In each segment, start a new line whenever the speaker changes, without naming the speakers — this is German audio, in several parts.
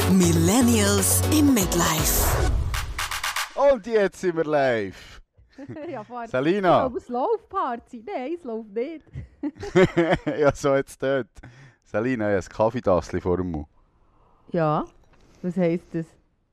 Millennials im Midlife.
Und jetzt sind wir live.
Ja,
Salina.
Ich glaube, es läuft Party. Nein, es läuft nicht.
Ja, so jetzt dort. Salina, ich habe ein Kaffeetassel vor dem Mund.
Ja, was heisst das?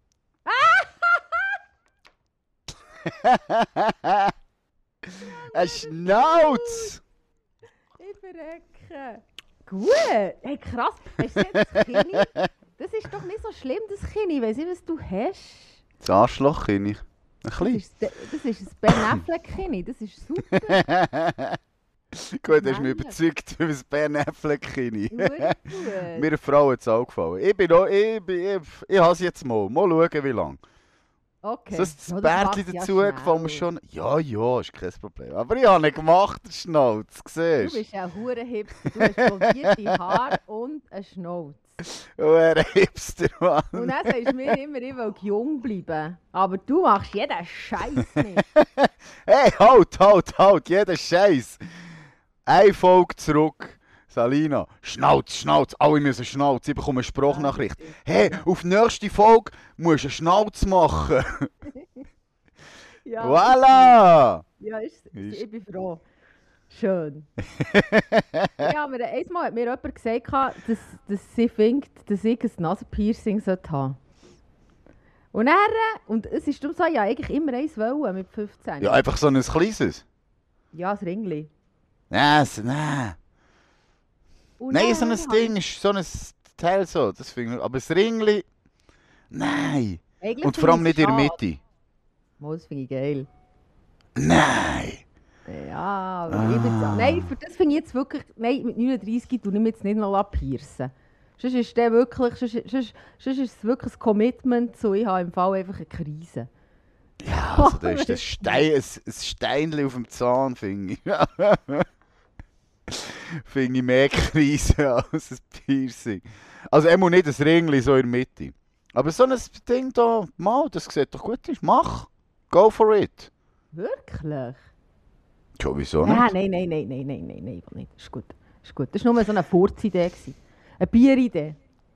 Ein Schnauz!
Ich verrecke. Gut. Hey, krass. Hast du das Kini? Das ist doch nicht so schlimm, das Kini. Ich weiss nicht, was du hast.
Das Arschloch kenne ich. Ein bisschen.
Das ist ein Ben Affleck-Kini. Das ist super.
Gut, hast du mich überzeugt über das Ben Affleck-Kini.
Gut.
Mir Frau hat es auch gefallen. Ich habe es jetzt mal. Mal schauen, wie lange.
Okay.
So das
Ja,
Bärtchen
machst du
dazu
ja
gefällt mir
schnell.
schon. Ja, ist kein Problem. Aber ich habe nicht gemacht, der Schnauz.
Du
Siehst
bist ein Hurenhipster. Du hast blondierte Haare und einen Schnauz.
du? Oh, ein Hipster, Mann.
Und dann sagst du mir immer, ich will jung bleiben. Aber du machst jeden Scheiß nicht.
Hey, halt, jeder Scheiß. Eine Folge zurück. Salina, Schnauz, alle müssen Schnauz. Ich bekomme eine Sprachnachricht. Hey, auf die nächste Folge musst du einen Schnauz machen.
Ja,
Voilà!
ja ich bin froh. Schön. Ja, aber einmal hat mir jemand gesagt, dass sie findet, dass ich ein Nasenpiercing haben sollte. Und es ist darum so, ja, eigentlich immer eins wollen mit 15.
Ja, einfach so ein kleines.
Ja, das Ringli.
Nein.
Und
Nein,
dann
so ein
habe
Ding ist so ein Teil so. Das finde ich, aber das Ringli, nein.
eigentlich
Und vor allem
finde
nicht
ich
in der
es schade.
Mitte.
Mal, das finde ich geil.
Nein.
Ja, aber ich bin nein, für das finde ich jetzt wirklich, nein, mit 39 tue ich mich jetzt nicht noch piercen. Sonst ist der wirklich, sonst ist es wirklich ein Commitment zu, ich habe im Fall einfach eine Krise.
Ja, also da ist ein Steinchen auf dem Zahn, finde ich. Finde ich mehr Krise als ein Piercing. Also er muss nicht ein Ringli so in der Mitte. Aber so ein Ding da, mal, das sieht doch gut aus. Mach! Go for it!
Wirklich?
Schon, wieso
Ja,
nicht?
nein, nicht. Ist gut. Das war nur so eine Furzidee. Eine Bieridee.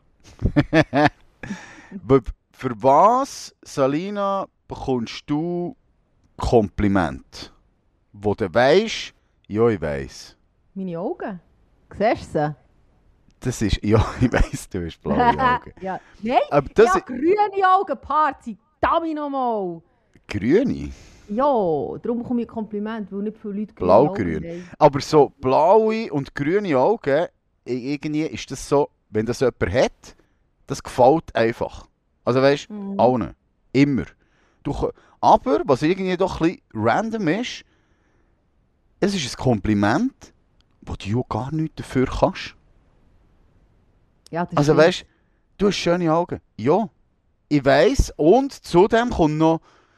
Für was, Salina, bekommst du Kompliment? Wo du weisst, ja, ich weiss.
Meine Augen. Siehst du
Das ist, ja, ich weiss, du hast
sie?
blaue Augen.
Ja. Nein,
Aber das
ja,
ist
grüne Augen, Party. Dami nochmal.
grüne,
Ja, darum bekomme ich ein Kompliment, weil nicht viele Leute grüne
blau-grün.
Augen haben.
Aber so blaue und grüne Augen, irgendwie ist das so, wenn das jemand hat, das gefällt einfach. Also weißt du, allen. Immer. Aber, was irgendwie doch ein bisschen random ist, es ist ein Kompliment, wo du ja gar nichts dafür kannst.
Ja, das
Also
stimmt.
weißt du hast schöne Augen. Ja, ich weiss. Und zudem kommt noch.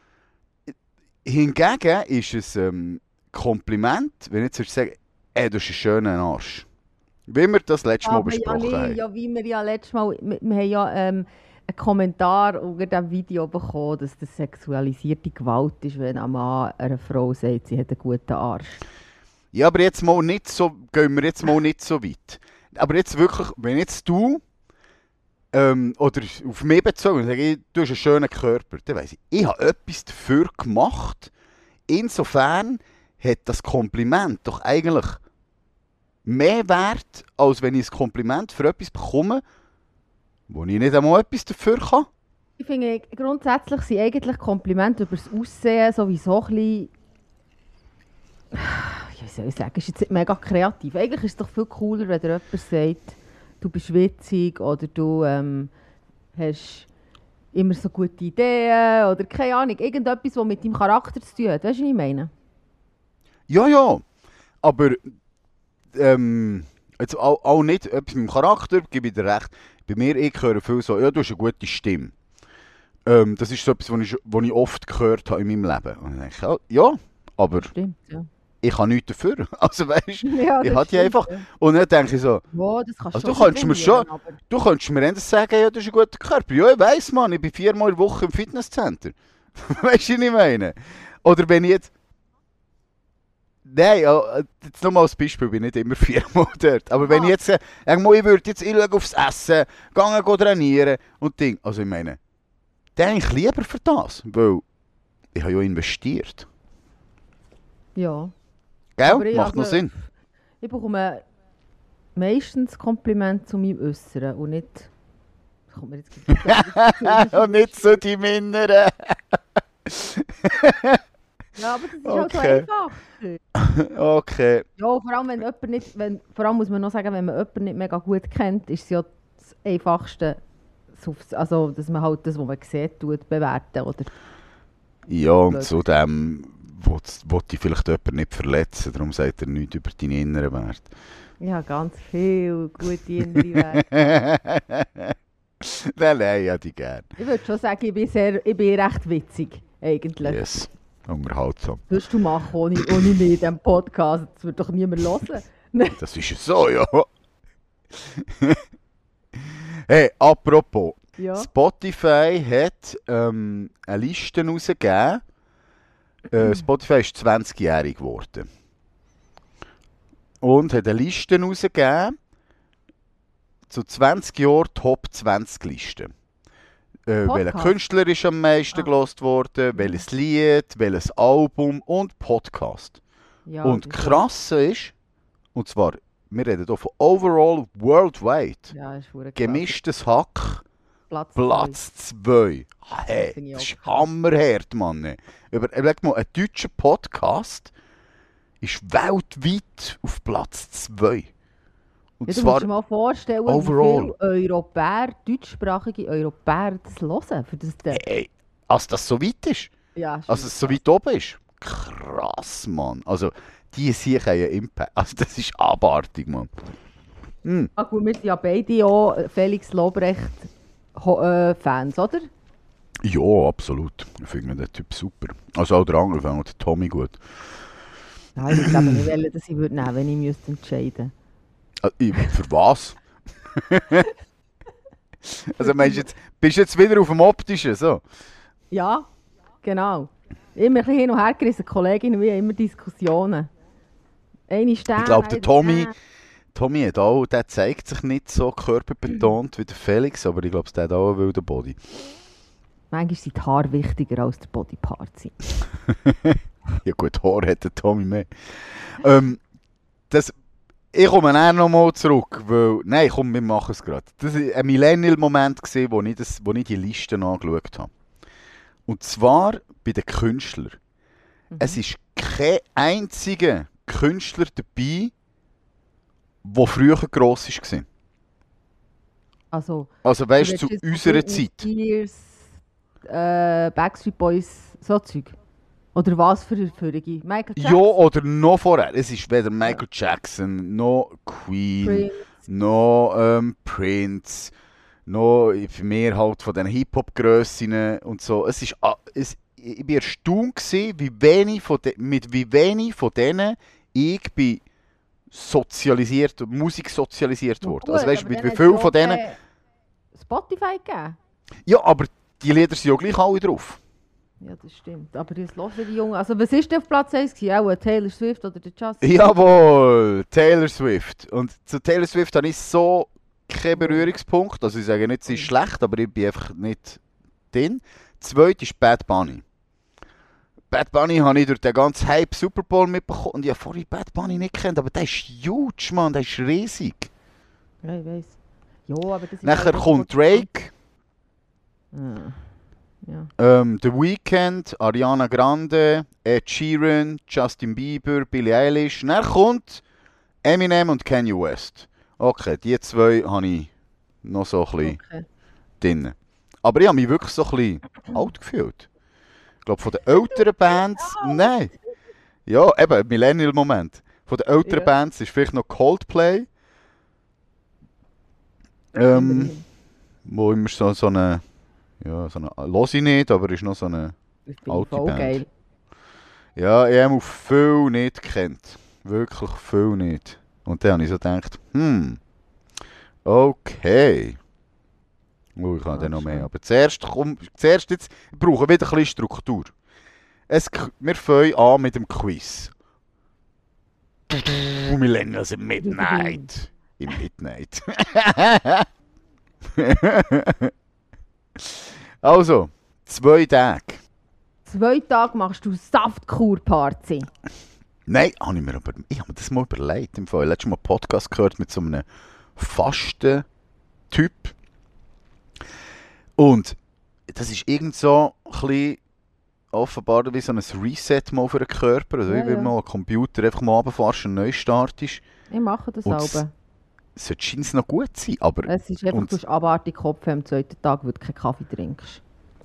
Hingegen ist es Kompliment, wenn ich jetzt sage, ey, du hast einen schönen Arsch. Wie wir das letztes Mal
Aber
besprochen
ja,
haben.
ja, wie wir ja letztes Mal, wir haben ja einen Kommentar unter diesem Video bekommen, dass das sexualisierte Gewalt ist, wenn ein Mann einer Frau sagt, sie hat einen guten Arsch.
Ja, aber jetzt mal nicht so, gehen wir jetzt mal nicht so weit. Aber jetzt wirklich, wenn jetzt du, oder auf mich bezogen, sage ich, du hast einen schönen Körper, dann weiss ich habe etwas dafür gemacht. Insofern hat das Kompliment doch eigentlich mehr Wert, als wenn ich ein Kompliment für etwas bekomme, wo ich nicht einmal etwas dafür kann.
Ich finde, grundsätzlich sind eigentlich Komplimente über das Aussehen sowieso ein bisschen, wie soll ich sagen, ist jetzt nicht mega kreativ. Eigentlich ist es doch viel cooler, wenn dir jemand sagt, du bist witzig oder du hast immer so gute Ideen oder keine Ahnung, irgendetwas, was mit deinem Charakter zu tun hat. Weißt du, was ich meine?
Ja, aber jetzt auch nicht etwas mit dem Charakter, gebe ich dir recht. Bei mir, ich höre viel so, ja, du hast eine gute Stimme. Das ist so etwas, was ich oft gehört habe in meinem Leben. Und dann denke ich, ja, aber
Stimmt, ja.
ich habe nichts dafür. Also weißt du,
Ja,
ich
das
habe die
stimmt,
einfach.
ja.
Und dann denke ich so,
Ja, das kannst
also
du
du könntest mir
trainieren,
schon,
aber
du könntest mir endlich sagen, ja, du hast einen guten Körper. Ja, ich weiss, Mann, ich bin 4-mal in der Woche im Fitnesscenter. Weißt du, was ich meine? Oder wenn ich jetzt, Nein, jetzt nochmal als Beispiel, bin ich nicht immer 4-mal dort. Aber wenn ich jetzt, ich würde jetzt schauen aufs Essen, gehen trainieren und Ding. Also ich meine, dann eigentlich lieber für das, weil ich habe ja investiert.
Ja.
Gell? Macht noch Sinn.
Ich bekomme meistens Kompliment zu meinem Äußeren und nicht... Das kommt mir jetzt
Und nicht so die Männer.
Ja, aber das ist halt so einfach.
Okay.
Ja, vor allem, wenn jemand nicht... vor allem muss man noch sagen, wenn man jemanden nicht mega gut kennt, ist es ja das Einfachste, also, dass man halt das, was man sieht, bewerten, oder?
Ja, und zudem will ich vielleicht jemanden nicht verletzen, darum sagt er nichts über deinen inneren Wert.
Ja, ganz viel gute innere Werte.
Nein, ja, die gerne.
Ich würde schon sagen, ich bin recht witzig, eigentlich.
Yes, unterhaltsam.
Was würdest du machen ohne mich in diesem Podcast? Das würde doch niemand hören.
Das ist ja so, ja. Hey, apropos.
Ja.
Spotify hat eine Liste rausgegeben. Spotify ist 20-jährig geworden. Und hat eine Liste rausgegeben zu 20 Jahren Top 20 Listen. Welcher Künstler ist am meisten gelost worden, welches Lied, welches Album und Podcast.
Ja,
und krass ist, und zwar, wir reden hier von overall worldwide,
ja, ist verdammt
gemischtes Hack,
Platz
Platz 2. Hey,
finde ich
das ist
auch krass.
hammerhart, Mann. Überleg mal, ein deutscher Podcast ist weltweit auf Platz 2. Und
Ja, du musst
zwar
dir mal vorstellen,
overall.
wie viele Europäer, deutschsprachige Europäer das hören. Für das
Hey, als das so weit ist,
ja, ist
als es so weit oben ist. Krass, Mann. Also, die hier haben einen Impact. Also, das ist abartig, Mann.
Ah, gut, wir sind ja beide auch Felix Lobrecht Fans, oder?
Ja, absolut. Ich finde den Typ super. Also auch der andere, ich finde den Tommy gut.
Ja, ich würde nicht wählen, dass ich würde nehmen, wenn ich müsste entscheiden.
Für was? Also meinst du jetzt, bist du jetzt wieder auf dem Optischen, so?
Ja, genau. Immer ein bisschen hin und her gerissen, Kolleginnen wie immer Diskussionen. Eine Stern,
Ich glaube, der Tommy hat auch, der zeigt sich nicht so körperbetont wie der Felix, aber ich glaube, der hat auch einen wilden Body.
Manchmal sind die Haare wichtiger als der Bodypart.
Ja gut, Haar hat der Tommy mehr. Ich komme dann nochmal zurück, weil... Nein, komm, wir machen es gerade. Das war ein Millennial-Moment, wo ich die Liste angeschaut habe. Und zwar bei den Künstlern. Es ist kein einziger Künstler dabei, der früher gross war.
Also
weißt du, zu unserer Zeit.
Spears, Backstreet Boys, so Zeug. Oder was für Michael Jackson?
Ja, oder noch vorher. Es ist weder Michael Jackson, noch Queen,
Prince.
noch Prince, noch für mehr halt von den Hip-Hop-Grössinnen und so. Ich war erstaunt gewesen, mit wie wenig von denen ich bin Musik sozialisiert wurde.
Gut,
Also weißt du,
aber
mit wie
dann
viel
hat's
von denen...
Spotify gegeben?
Ja, aber die Lieder sind ja gleich alle drauf.
Ja, das stimmt. Aber jetzt hören die Jungen... Also was ist denn auf Platz 1 gewesen? Auch Taylor Swift oder der Justin?
Jawohl, Taylor Swift. Und zu Taylor Swift habe ich so keinen Berührungspunkt. Also ich sage nicht, sie ist schlecht, aber ich bin einfach nicht drin. Zweit ist Bad Bunny. Bad Bunny habe ich durch den ganzen Hype Super Bowl mitbekommen. Und ich habe vorher Bad Bunny nicht gekannt, aber der ist huge, Mann, der ist riesig.
Ja, ich weiss. Ja, aber das ist...
Nachher
halt
kommt Drake,
Ja.
The Weeknd, Ariana Grande, Ed Sheeran, Justin Bieber, Billie Eilish. Dann kommt Eminem und Kanye West. Okay, die zwei habe ich noch so ein bisschen drin. Aber ich habe mich wirklich so ein bisschen alt gefühlt. Ich glaube, von den älteren Bands... Nein. Ja, eben, Millennial-Moment. Von den älteren Bands ist vielleicht noch Coldplay. Wo immer so eine... Ja, so eine... Los ich nicht, aber ist noch so eine alte
voll
Band.
geil.
Ja, ich habe viel nicht gekannt. Wirklich viel nicht. Und dann habe ich so gedacht, okay. Oh, ich habe dann noch mehr. Aber zuerst jetzt brauchen wir wieder ein bisschen Struktur. Wir fangen an mit dem Quiz. Millennials im Midnight. Im Midnight. Also, 2 Tage.
2 Tage machst du Saftkur-Party.
Nein, ich habe mir das mal überlegt. Im Fall. Letztes Mal einen Podcast gehört mit so einem Fasten-Typ. Und das ist irgend so ein bisschen offenbar wie so ein Reset mal für den Körper. Also
Ja,
wie wenn
ja.
mal ein Computer einfach mal runterfährst und neu startest.
Ich mache das
Und
selber.
Es scheint es noch gut zu sein, aber
Es ist einfach,
und-
du hast abartig Kopf am 2. Tag, weil du keinen Kaffee trinkst.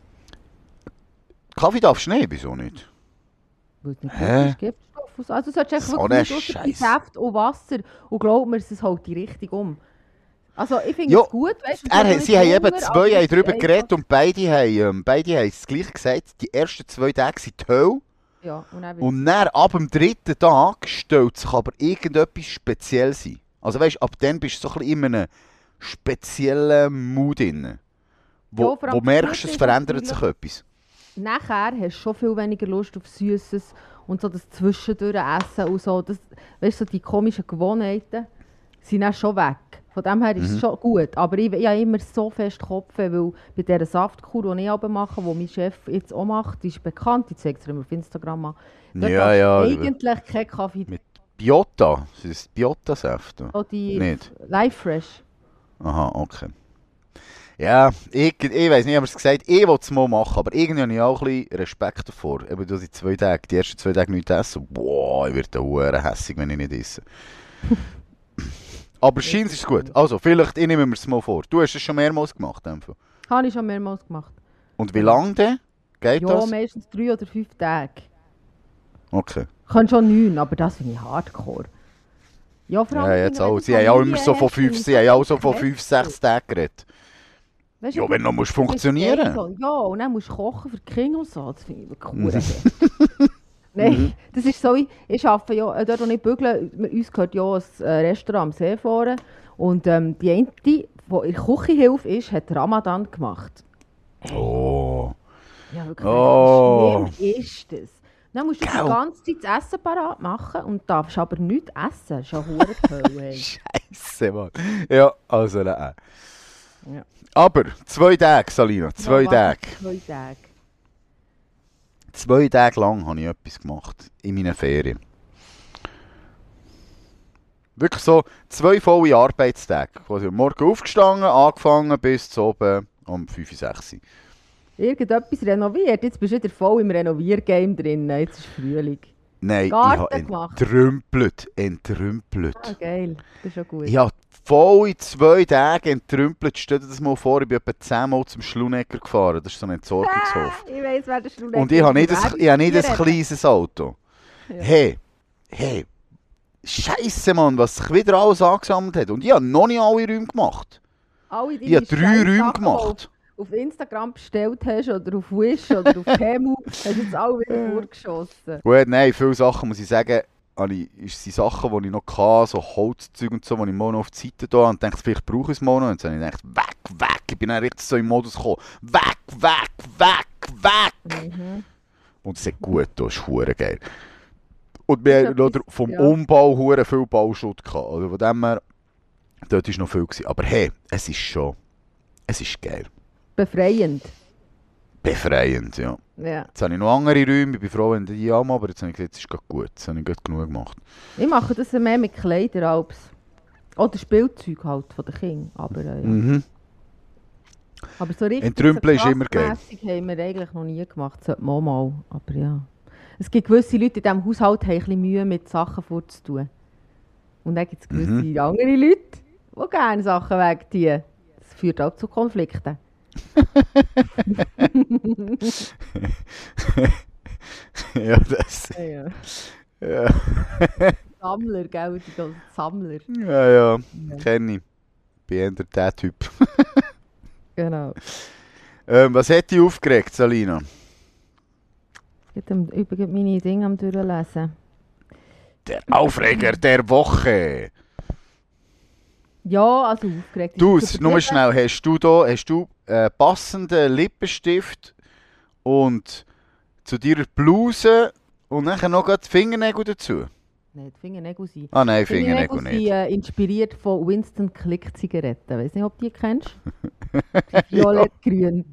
Kaffee darfst du nicht, wieso nicht?
Weil es nicht
Hä?
gut ist, Giftstoff. Also du solltest einfach
So
wirklich
ein
nur die
Scheiß.
Säfte und Wasser. Und glaub mir, es hält die Richtung um. Also ich finde
Ja,
es gut, weißt du.
Sie haben eben
Hunger,
zwei
aber es
haben
ist
darüber
einfach-
geredet und beide haben das Gleiche gesagt. Die ersten 2 Tage sind die Hölle.
Ja, und dann
Und dann, ab dem 3. Tag stellt sich aber irgendetwas Spezielles ein. Also weißt, ab dann bist du so ein bisschen in einem speziellen Mood drin.
Ja,
Wo
vor allem
merkst,
das
es
Gute
verändert
ist
sich etwas.
nachher hast du schon viel weniger Lust auf Süßes und so das Zwischendurch Essen und so. Das, weißt du, so die komischen Gewohnheiten sind dann schon weg. Von dem her ist es schon gut. Aber ich habe immer so fest Kopf, weil bei dieser Saftkur, die ich aber mache, die mein Chef jetzt auch macht, die ist bekannt, ich zeige es dir immer auf Instagram an. Dort
Ja,
darfst
ja.
du eigentlich kein Kaffee.
Mit Biota. Das ist Biota-Saft.
Auch die
Nicht?
Life Fresh.
Aha, okay. Ja, ich weiss nicht, ich habe es gesagt, ich will es mal machen, aber irgendwie habe ich auch ein bisschen Respekt davor. Eben durch die ersten 2 Tage nichts essen. Boah, ich werde da hässig, wenn ich nicht esse. Aber scheint ist es gut. Also, vielleicht, ich nehme mir es mal vor. Du hast es schon mehrmals gemacht. Einfach.
Habe ich schon mehrmals gemacht.
Und wie lange denn? Geht
Ja,
das?
meistens 3 oder 5 Tage.
Okay.
Ich kann schon 9, aber das finde ich hardcore. Ja, vor allem,
Ja,
ich
jetzt
finde, wenn
auch.
du
Sie haben auch immer
Familie
so von
hast,
5,
finde ich
sie haben auch so
das
von
heftig.
5, 6 Tagen geredet.
Weisst
Ja,
du,
wenn du musst
das ist
funktionieren.
geil so. Ja, und dann musst du kochen für die Kinder und so. Das finde ich wirklich cool. Nein, das ist so, ich arbeite ja dort, wo ich bügle, uns gehört ja ein Restaurant am See vorne. Und die eine, die in der Küchenhilfe ist, hat Ramadan gemacht.
Oh.
Ja, wirklich,
Oh.
wie schlimm ist das? Dann musst du
Gell?
die ganze Zeit das Essen parat machen und darfst aber nichts essen. Das ist ja verdammt Hölle.
Scheisse, Mann. Ja, also nein.
Ja.
Aber 2 Tage, Salina, 2
Ja,
Tage.
2 Tage.
2 Tage lang habe ich etwas gemacht. In meinen Ferien. Wirklich so 2 volle Arbeitstage. Quasi am Morgen aufgestanden, angefangen bis zu oben um 5, 6 Uhr.
Irgendetwas renoviert. Jetzt bist du wieder voll im Renoviergame drin. Jetzt ist Frühling.
Nein, ich
Garten
habe
gemacht.
entrümpelt.
Ah, geil. Das ist schon gut.
Ich habe voll in 2 Tagen entrümpelt. Stell dir das mal vor, ich bin etwa 10 Mal zum Schlunecker gefahren. Das ist so ein Entsorgungshof.
Ich weiss, wer der Schlunecker
Und ich habe nicht,
ist.
ich habe nicht ein kleines Auto.
Ja.
Hey, Scheisse, Mann, was sich wieder alles angesammelt hat. Und ich habe noch nicht alle Räume gemacht.
Alle
Ich habe 3 Räume
Scheisssachen,
gemacht.
die du auf Instagram bestellt hast oder auf Wish oder auf Temu, hast du jetzt alle wieder vorgeschossen.
Gut, nein, viele Sachen, muss ich sagen, sind Sachen, die ich noch hatte, so Holzzeug und so, die ich mal noch auf die Seite da und dachte, vielleicht brauche ich es mal noch. Und dann habe ich gedacht, weg. Ich bin dann richtig so im Modus gekommen. Weg.
Mhm.
Und es hat gut, das ist verdammt geil. Und wir haben noch vom
ja.
Umbau verdammt viel Bauschutt gehabt. Also von dem her, dort war noch viel gewesen. Aber hey, es ist geil.
Befreiend.
Befreiend, ja.
Ja.
Jetzt habe ich noch andere Räume, ich bin froh, wenn die haben, aber jetzt habe ich gesagt, es ist gerade gut. Jetzt habe ich gerade genug gemacht.
Ich mache das mehr mit Kleidern als... Oder Spielzeug halt von den Kindern. Aber, ja.
Mhm.
Aber so richtig
Entrümpeln ist immer geil.
klassmässig haben wir eigentlich noch nie gemacht. Sollte man auch mal. Aber ja. Es gibt gewisse Leute in diesem Haushalt, die haben ein bisschen Mühe mit Sachen vorzutun. Und dann gibt es gewisse andere Leute, die gerne Sachen wegtun. Das führt auch zu Konflikten.
Ja, das.
Ja.
Ja,
Sammler, gell? Die ganzen Sammler.
ja. Kenne ich. Bin eher der Typ.
Genau.
Was hat dich aufgeregt, Salina?
Ich bin übrigens meine Dinge am Durchlesen.
Der Aufreger der Woche.
Ja, also aufgeregt. ist
Du,
es
nur
übertrieben.
schnell, hast du passenden Lippenstift und zu deiner Bluse und nachher noch die Fingernägel dazu?
nicht. Fingernägel sind...
Ah nein, Fingernägel
sind
nicht.
Inspiriert von Winston Click-Zigaretten. Ich weiß nicht, ob du die kennst. Violett-grün.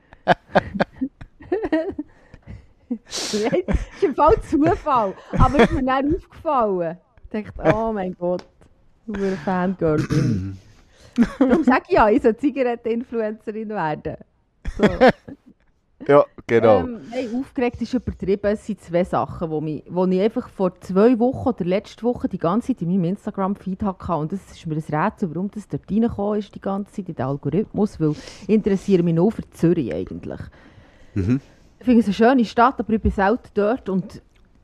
Das ist im Fall Zufall. Aber es ist mir dann aufgefallen. Ich dachte, oh mein Gott, du bist ein Fangirl bin ich. Darum sage ich ja, ich soll Zigaretten-Influencerin werden. So.
Ja, genau.
Nein, aufgeregt ist übertrieben. Es sind zwei Sachen, die ich einfach vor 2 Wochen oder letzte Woche die ganze Zeit in meinem Instagram-Feed hatte. Und das ist mir ein Rätsel, warum das dort reingekommen ist, die ganze Zeit in den Algorithmus. Weil ich interessiere mich nur für Zürich eigentlich. Ich finde es eine schöne Stadt, aber ich bin selten dort und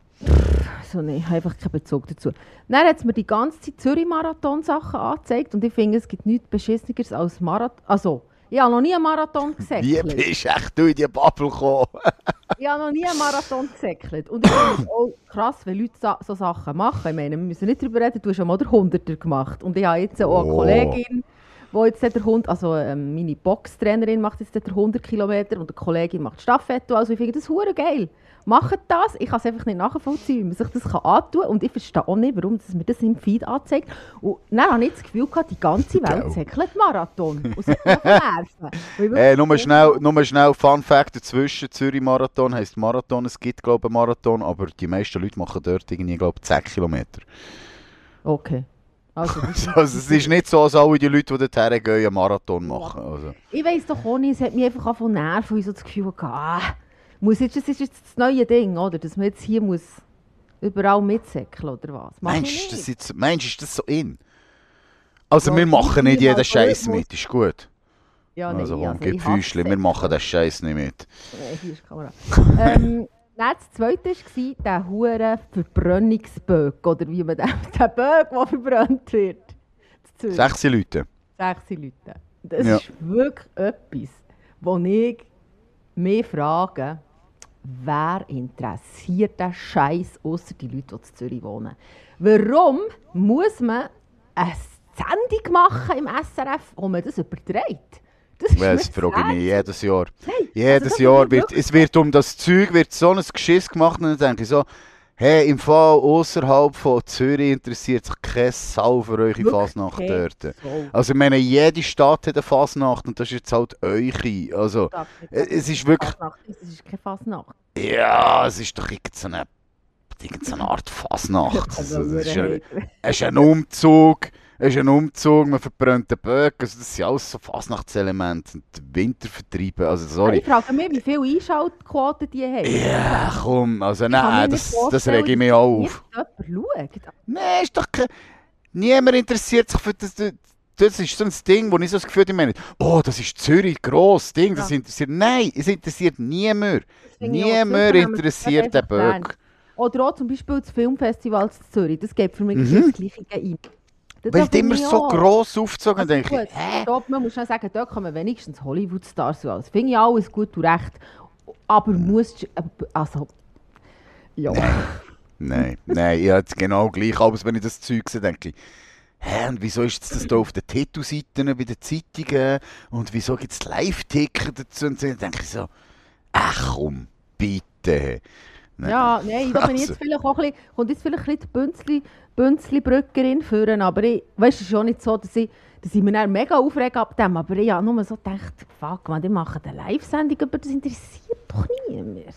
ich habe einfach keinen Bezug dazu. Dann hat es mir die ganze Zeit Zürich-Marathon-Sachen angezeigt und ich finde, es gibt nichts Beschisseneres als Marathon. Also, ich habe noch nie einen Marathon gesäckelt.
Wie bist echt du in die Bubble gekommen?
Ich habe noch nie einen Marathon gesäckelt. Und ich finde es auch krass, wenn Leute so Sachen machen. Ich meine, wir müssen nicht darüber reden, du hast schon mal den 100er gemacht. Und ich habe jetzt auch eine Kollegin, die jetzt der Hund, also meine Boxtrainerin macht jetzt den 100 Kilometer und eine Kollegin macht Staffette. Also ich finde das hure geil. Macht das. Ich kann es einfach nicht nachvollziehen, wie man sich das antun kann. Und ich verstehe auch nicht, warum das mir das im Feed anzeigt. Und dann habe ich das Gefühl gehabt, die ganze Welt säckelt Marathon. Und es hat mich nerven.
Nur schnell Fun Fact dazwischen. Zürich-Marathon heisst Marathon. Es gibt, glaube ich, einen Marathon, aber die meisten Leute machen dort irgendwie, glaube ich, 10 Kilometer.
Okay. Also
es ist nicht so, als alle die Leute, die dorthin gehen, einen Marathon machen. Also.
Ich weiss doch auch nicht, es hat mich einfach angefangen nerven, ich so das Gefühl gehabt, das ist jetzt das neue Ding, oder? Dass man jetzt hier muss überall mitsäckeln, oder was?
Meinst du, ist das so in? Also wir machen nicht jeden Scheiß mit, ist gut.
Ja, nein,
also komm, gib Füßchen, wir machen den Scheiß nicht mit.
Hier ist die Kamera. Das zweite war der hure Verbrennungsböck, oder wie man den Böck, der verbrannt wird.
6 Leute.
6 Leute. Das ist wirklich etwas, wo ich mich frage, wer interessiert den Scheiß ausser die Leute, die in Zürich wohnen? Warum muss man eine Sendung machen im SRF, wo man das überträgt?
Das frage ich mich jedes Jahr. Hey, jedes Jahr wird um das Zeug so ein Geschiss gemacht und dann denke ich so, hey, im Fall außerhalb von Zürich interessiert sich kein Sau für eure Fasnacht dort. Also ich meine, jede Stadt hat eine Fasnacht und das ist jetzt halt eure. Also es ist wirklich...
Es ist keine Fasnacht.
Ja, es ist doch irgendeine Art Fasnacht. Also, es ist ein Umzug. Es ist ein Umzug, man verbrennt den Böck, also das sind alles so Fasnachtselemente und Wintervertriebe, also sorry.
Ich frage mich, wie viele Einschaltquoten die haben.
Ja, komm, also nein, das rege ich mich auch auf.
Schaut.
Nein, ist doch kein... Niemand interessiert sich für das... Das ist so ein Ding, wo ich so das Gefühl habe, oh, das ist Zürich, grosses Ding, das interessiert... Nein, es interessiert niemand. Niemand interessiert den Böck.
Oder auch zum Beispiel das Filmfestival in Zürich, das geht für mich das Gleiche ein.
Weil die immer so gross aufgezogen, also denke ich,
Stopp, man muss schon sagen, dort kommen wenigstens Hollywood-Stars raus. Das finde ich alles gut und recht. Aber musst also... Ja.
Nein, ich habe jetzt genau gleich, aber wenn ich das Zeug sehe, denke ich, und wieso ist das da auf den Titelseiten bei den Zeitungen und wieso gibt es Live-Ticker dazu? Und dann denke ich so, ach komm, bitte.
Ja, nein, da bin ich jetzt vielleicht auch ein bisschen, kommt jetzt vielleicht ein bisschen die Bünzli-Brückerin führen, aber ich, weißt, es ist schon nicht so, dass ich mich dann mega aufrege ab dem, aber ich habe nur so gedacht, fuck man, die machen eine Live-Sendung, aber das interessiert doch niemand.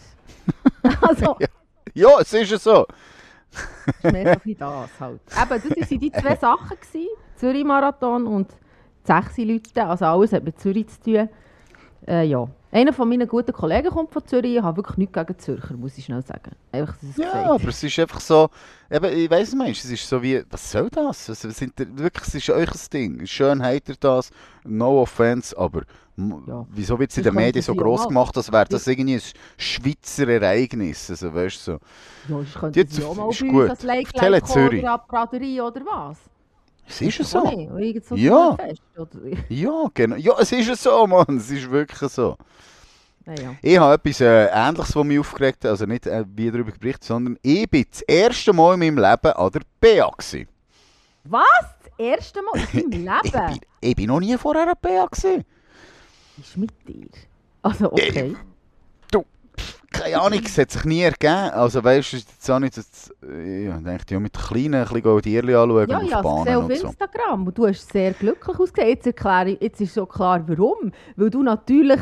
Also,
ja, es ist ja so.
Das ist mehr so wie das halt. Eben, das waren die 2 Sachen, Zürich-Marathon und 6 Leute, also alles hat mit Zürich zu tun. Ja. Einer von meinen guten Kollegen kommt von Zürich. Ich habe wirklich nichts gegen Zürcher, muss ich schnell sagen. Einfach,
ja, aber es ist einfach so, eben, ich weiss nicht, es ist so wie, was soll das? Es ist euch ein Ding. Schön habt ihr das, no offense, aber wieso wird es in den Medien so gross gemacht, als wäre das irgendwie ein Schweizer Ereignis? Also, weißt du, so.
Ja, ich könnte jetzt auch mal bei uns als
Like
oder Braderie oder was?
Es ist ja so.
So
ja.
Fest, oder?
Ja, genau. Ja, es ist ja so, Mann. Es ist wirklich so.
Ja.
Ich habe etwas Ähnliches, das mich aufgeregt hat. Also nicht wie darüber berichtet, sondern ich war das erste Mal in meinem Leben an der BA gewesen.
Was? Das erste Mal in deinem Leben?
ich bin noch nie vorher an der BA gewesen.
Was ist mit dir? Also, okay.
keine Ahnung, es hat sich nie ergeben. Also weißt du, jetzt auch nicht, dass, ich denke, ja, mit den Kleinen ein bisschen Tierchen anschauen
Ja,
auf
ja,
Bahnen
gesehen auf
und so.
Instagram und du hast sehr glücklich ausgesehen. Jetzt erkläre ich, jetzt ist so klar, warum. Weil du natürlich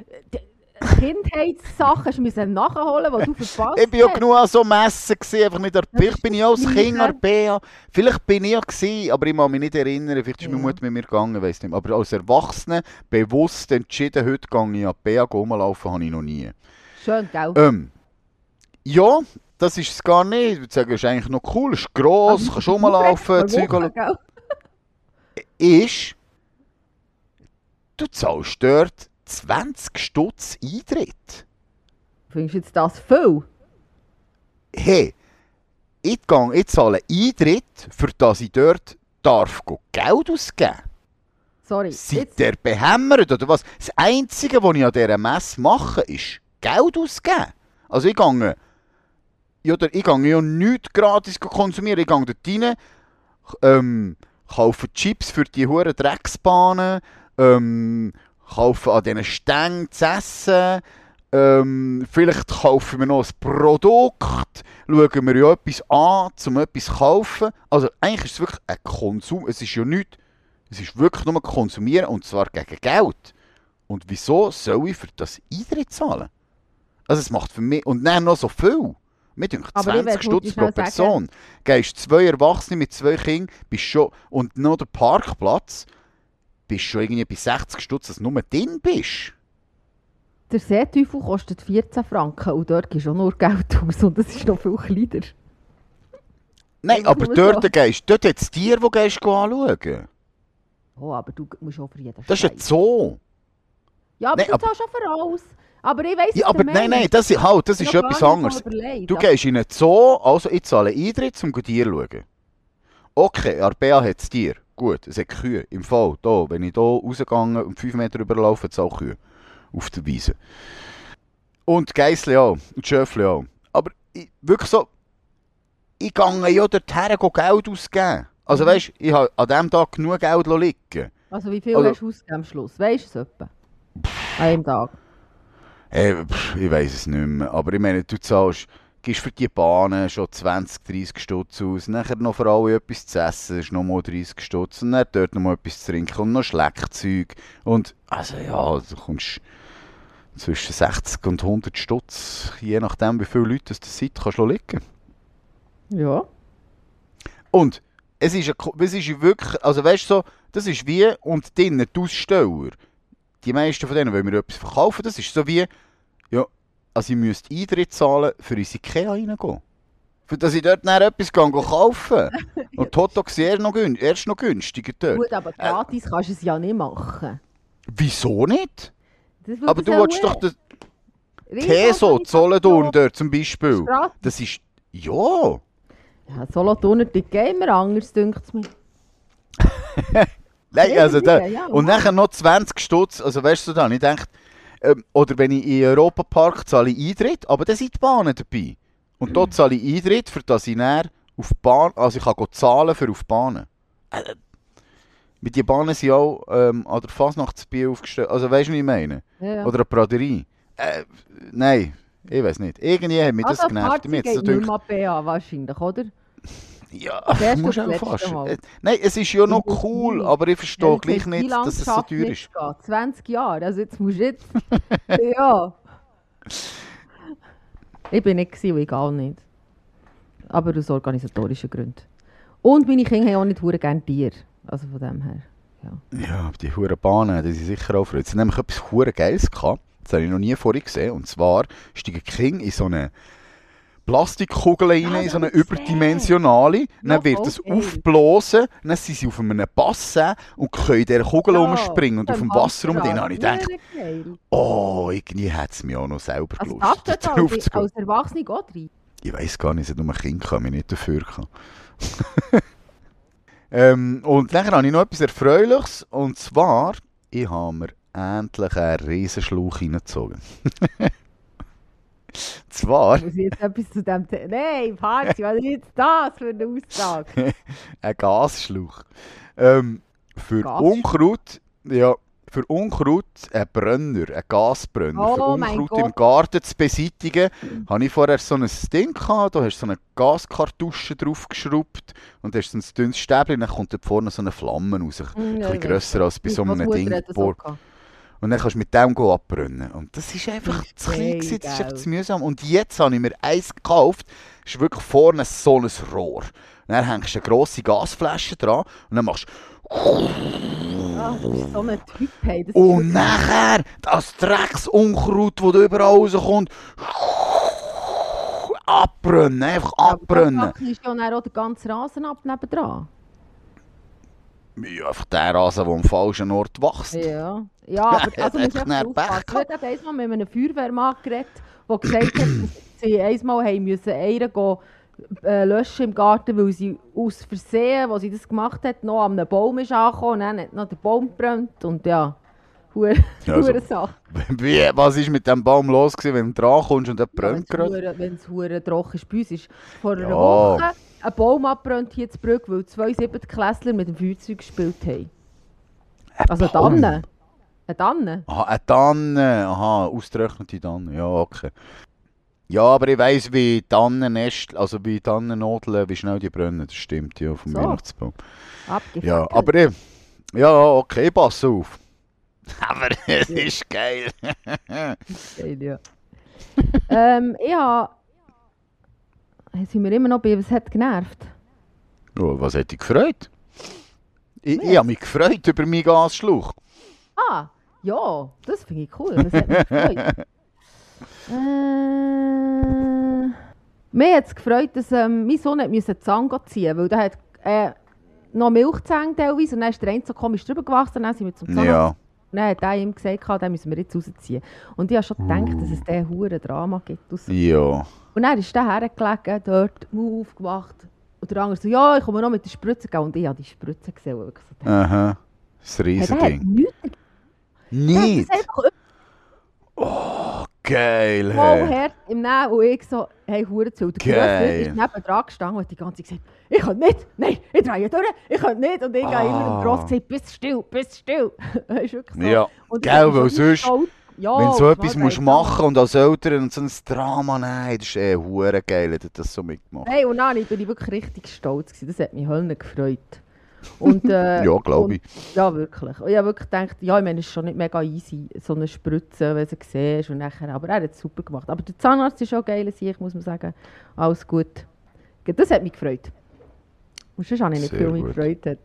Kindheitssachen hast müssen nachholen, die du verpasst
Ich bin ja
hast.
genug an so Messen gewesen, einfach nicht vielleicht bin ich auch als
meine
Kind an der BA. Vielleicht bin ich ja gewesen, aber ich kann mich nicht erinnern. Vielleicht ist meine
Ja.
Mutter mit mir gegangen, ich weiss nicht. Aber als Erwachsener bewusst entschieden, heute gehe ich an die BA rumlaufen, habe ich noch nie.
Schön, gell?
Ja, das ist es gar nicht. Ich würde sagen, es ist eigentlich noch cool, es ist gross,
Also,
kannst rumlaufen, Zeug
Woche,
anschauen.
gell?
Ist, du zahlst dort 20 Stutz Eintritt.
Findest du jetzt das viel?
Hey, ich zahle Eintritt, für das ich dort darf Geld ausgeben.
Sorry.
Seid ihr behämmert oder was? Das Einzige, was ich an dieser Messe mache, ist Geld ausgeben. Also ich gehe ja nichts gratis konsumieren. Ich gehe dort rein, kaufe Chips für die huren Drecksbahnen, kaufe an diesen Stängen zu essen, vielleicht kaufen wir noch ein Produkt, schauen wir ja etwas an, um etwas zu kaufen. Also eigentlich ist es wirklich ein Konsum, es ist ja nichts, es ist wirklich nur konsumieren und zwar gegen Geld. Und wieso soll ich für das Eintritt zahlen? Also es macht für mich, und dann noch so viel. Mir denkt
Aber ich
20
will
Stutz pro
schnell sagen-
Person. Gehst 2 Erwachsene mit 2 Kindern, bist schon, und noch der Parkplatz, bist schon irgendwie bei 60 Stutz, dass du nur drin bist.
Der Seeteufel kostet 14 Franken und dort gibst du auch nur Geld aus und das ist noch viel kleiner.
Nein,
Einfach
aber
nur
dort hat es Tiere, die gehst anschauen.
Oh, aber du musst auch für jeden
Das ist ein
Scheiß.
Zoo.
Ja, aber
Nein,
du
aber-
zahlst auch für alles. Aber ich weiss,
Ja,
was
aber
du
nein,
meinst.
das ist
Ich
etwas
habe gar nicht
anderes.
mal überlegt,
Du
aber-
gehst in einen Zoo, also ich zahle Eintritt, um Tiere zu schauen. Okay, Arbea hat es Tier. Gut, es hat Kühe. Im Fall, da, wenn ich hier rausgehe und 5 Meter überlaufe, hat es auch Kühe. Auf der Wiese. Und Geissli auch. Und Schöfli auch. Aber wirklich so, ich gehe ja dorthin, Geld ausgeben. Also weißt du, ich habe an diesem Tag genug Geld liegen.
Also wie viel
Also-
hast du ausgegeben am Schluss? Weißt du es etwa? An einem Tag.
Ich weiss es nicht mehr. Aber ich meine, du gibst für die Bahnen schon 20, 30 Stutz aus. Nachher noch für alle etwas zu essen, ist noch mal 30 Stutz. Und dann dort noch mal etwas zu trinken und noch Schleckzeug. Und also ja, du kommst zwischen 60 und 100 Stutz. Je nachdem, wie viele Leute das seid, kannst du liegen.
Ja.
Und es ist wirklich, also weißt du so, das ist wie, und drinnen die Aussteller, die meisten von denen, wenn wir etwas verkaufen, das ist so wie, ja, also ich müsste Eintritt zahlen, für ins Ikea reingehen. Für dass ich dort dann etwas kaufen kann. Und die Hotdogs sind erst noch günstiger dort.
Gut, aber gratis kannst du es ja nicht machen.
Wieso nicht?
Das will
Aber
das
du willst doch den Teso,
Riesenorganisation.
Zollendorn dort zum Beispiel.
Gratis.
Das ist, ja.
Ja, Solothurner, die gehen mir anders, dünkt es mir.
Nein, also da,
Ja,
und
Mann.
nachher noch 20 Stutz, also weißt du dann, ich denke, oder wenn ich in Europapark zahle ich Eintritt, aber da sind die Bahnen dabei. Und dort zahle ich Eintritt, für dass ich dann auf die Bahn, also ich kann zahlen für auf die Bahnen. Mit den Bahnen sind auch an der Fasnachtsbier aufgestellt, also weißt du, wie ich meine?
Ja, ja.
Oder eine Braderie. Nein, ich weiß nicht. Irgendwie hat mich das
Also,
genervt.
Party
Mir
geht
jetzt so
nicht
gedacht,
mehr an BA wahrscheinlich, oder?
ja,
Das erste
muss
und
auch
das
fast.
letzte Mal.
Nein, es ist ja noch
Ich muss
cool,
nie.
aber ich verstehe
Ja,
gleich
jetzt
nicht,
wie lange
dass es so
schafft
teuer
nicht
ist.
gehen? 20 Jahre, also jetzt musst du jetzt... ja. Ich bin nicht gewesen, und ich gehe auch nicht. Aber aus organisatorischen Gründen. Und meine Kinder haben auch nicht verdammt gerne Tiere. Also von dem her, ja.
Ja, aber die huren Bahnen, die sind sicher auch verrückt. Sie haben nämlich etwas hure Geiles gehabt. Das habe ich noch nie vorher gesehen. Und zwar steigen die Kinder in so eine Plastikkugel rein,
Ah,
in
das
so eine
habe ich gesehen.
überdimensionale. Dann
Ja,
wird
voll
das
geil.
aufblasen, dann sind sie auf einem Bassin und können in dieser Kugel
Ja,
rumspringen und auf dem Wasser rum. Dann habe ich gedacht,
Hure geil.
oh, irgendwie hat es mich auch noch selber
Also
gelust,
darfst du
da
da
drauf
als,
zu gehen.
als Erwachsene auch rein?
Ich weiss gar nicht, es hat nur ein Kind kann mich nicht dafür kann. Und dann habe ich noch etwas Erfreuliches. Und zwar, ich habe mir endlich einen Riesenschlauch reingezogen. Zwar
Muss ich jetzt etwas zu dem... Nein, Party, was ist jetzt das für eine Aussage?
ein Gasschlauch. Für
Gasschlauch?
Unkraut, ja, für Unkraut einen Brenner, einen Gasbrenner,
Oh
für
mein
Unkraut im
Gott.
Garten zu beseitigen, habe ich vorher so ein Ding gehabt, da hast du so eine Gaskartusche draufgeschraubt und hast so ein dünnes Stäbchen und dann kommt dort vorne so eine Flamme raus. Ein bisschen grösser als bei so einem Ding. Und dann kannst du mit dem abbrennen. Und das ist einfach zu klein gewesen, das ist einfach zu mühsam. Und jetzt habe ich mir eins gekauft, das ist wirklich vorne so ein Rohr. Und dann hängst du eine grosse Gasflasche dran und dann machst du...
Ah, das ist so ein Typ, hey. Das
Und
ist
nachher das Drecksunkraut, das da überall rauskommt, abbrennen, einfach abbrennen.
Du ist ja dann auch den ganzen Rasen ab nebendran.
Ja, einfach der Rasen, der am falschen Ort wächst.
Ja, ja, aber
Ja,
also
hat
musst du
einfach
echt
Pech
aufpassen. Ich
gehabt.
habe einmal mit einem Feuerwehrmann geredet, der gesagt hat, dass sie einmal mussten Eier löschen im Garten, weil sie aus Versehen, als sie das gemacht hat, noch an einem Baum ist angekommen und dann hat noch der Baum gebrannt und ja, hure
Also,
Sache.
Was ist mit dem Baum los gewesen, wenn du dran kommst und er
Ja,
brennt gerade?
wenn es hure trocken ist. Bei uns ist vor einer
Ja.
Woche ein Baum abbrannt hier in Brügg, weil 2 Siebtklässler mit dem Feuerzeug gespielt haben. Also eine
Baum?
Tanne. Eine Tanne.
Aha, eine Tanne. Aha, ausgetrocknete Tanne. Ja, okay. Ja, aber ich weiss, wie Tannennest, also wie Tannennadeln, wie schnell die brennen. Das stimmt, ja, vom
So.
Weihnachtsbaum.
Abgefackelt.
Ja, aber ich... Ja, okay, pass auf. Aber es ist geil.
Geil, ja. Ich habe... Sind wir immer noch bei «Was hat genervt?»
Oh, was hätte ich gefreut? Ich habe mich gefreut über meinen Gasschlauch.
Ah, ja, das finde ich cool. Das hat mich gefreut. Mir hat es gefreut, dass mein Sohn hat die Zange ziehen musste, weil der hat noch Milchzähne teilweise und dann ist der eine so komisch drüber gewachsen, dann sind wir zum Zahnarzt.
Ja.
Und dann hat er ihm gesagt, den müssen wir jetzt rausziehen. Und ich habe schon gedacht, dass es diesen huren Drama gibt. Und so.
Ja.
Und dann ist der hergelegen, dort, aufgewacht. Und der andere so, ja, ich komme noch mit der Spritze gehen. Und ich habe die Spritze gesehen. Und wirklich so,
Aha. Das
hey, der hat
Riesending.
nichts.
Nicht?
Der hat das einfach
Geil,
voll
hey.
hart im Nehmen. Und ich so, hey, hure zu. Der
Geil.
Grösser ist nebendran gestanden und hat die ganze Zeit gesagt, ich kann nicht, nein, ich drehe durch, ich kann nicht. Und ich habe immer dem Gross gesagt, bist still, bist still. Das ist wirklich so.
Ja,
Und
gell,
ich bin
weil
so
sonst,
stolz. Ja,
wenn du so etwas
klar,
musst
nein,
machen und als Eltern und so ein Drama, nein, das ist hure geil, hat er das so mitgemacht.
Hey, und dann bin ich wirklich richtig stolz gewesen. Das hat mich höllen gefreut. Und,
Ja, glaube ich.
und- Ja, wirklich. Und ich habe wirklich gedacht, ja, ich meine, es ist schon nicht mega easy, so eine Spritze, wenn du sie siehst. Und nachher, aber er hat es super gemacht. Aber der Zahnarzt ist auch geil, muss man sagen. Alles gut. Das hat mich gefreut. Und sonst habe ich nicht
Sehr
viel mich
gut.
gefreut. Hat.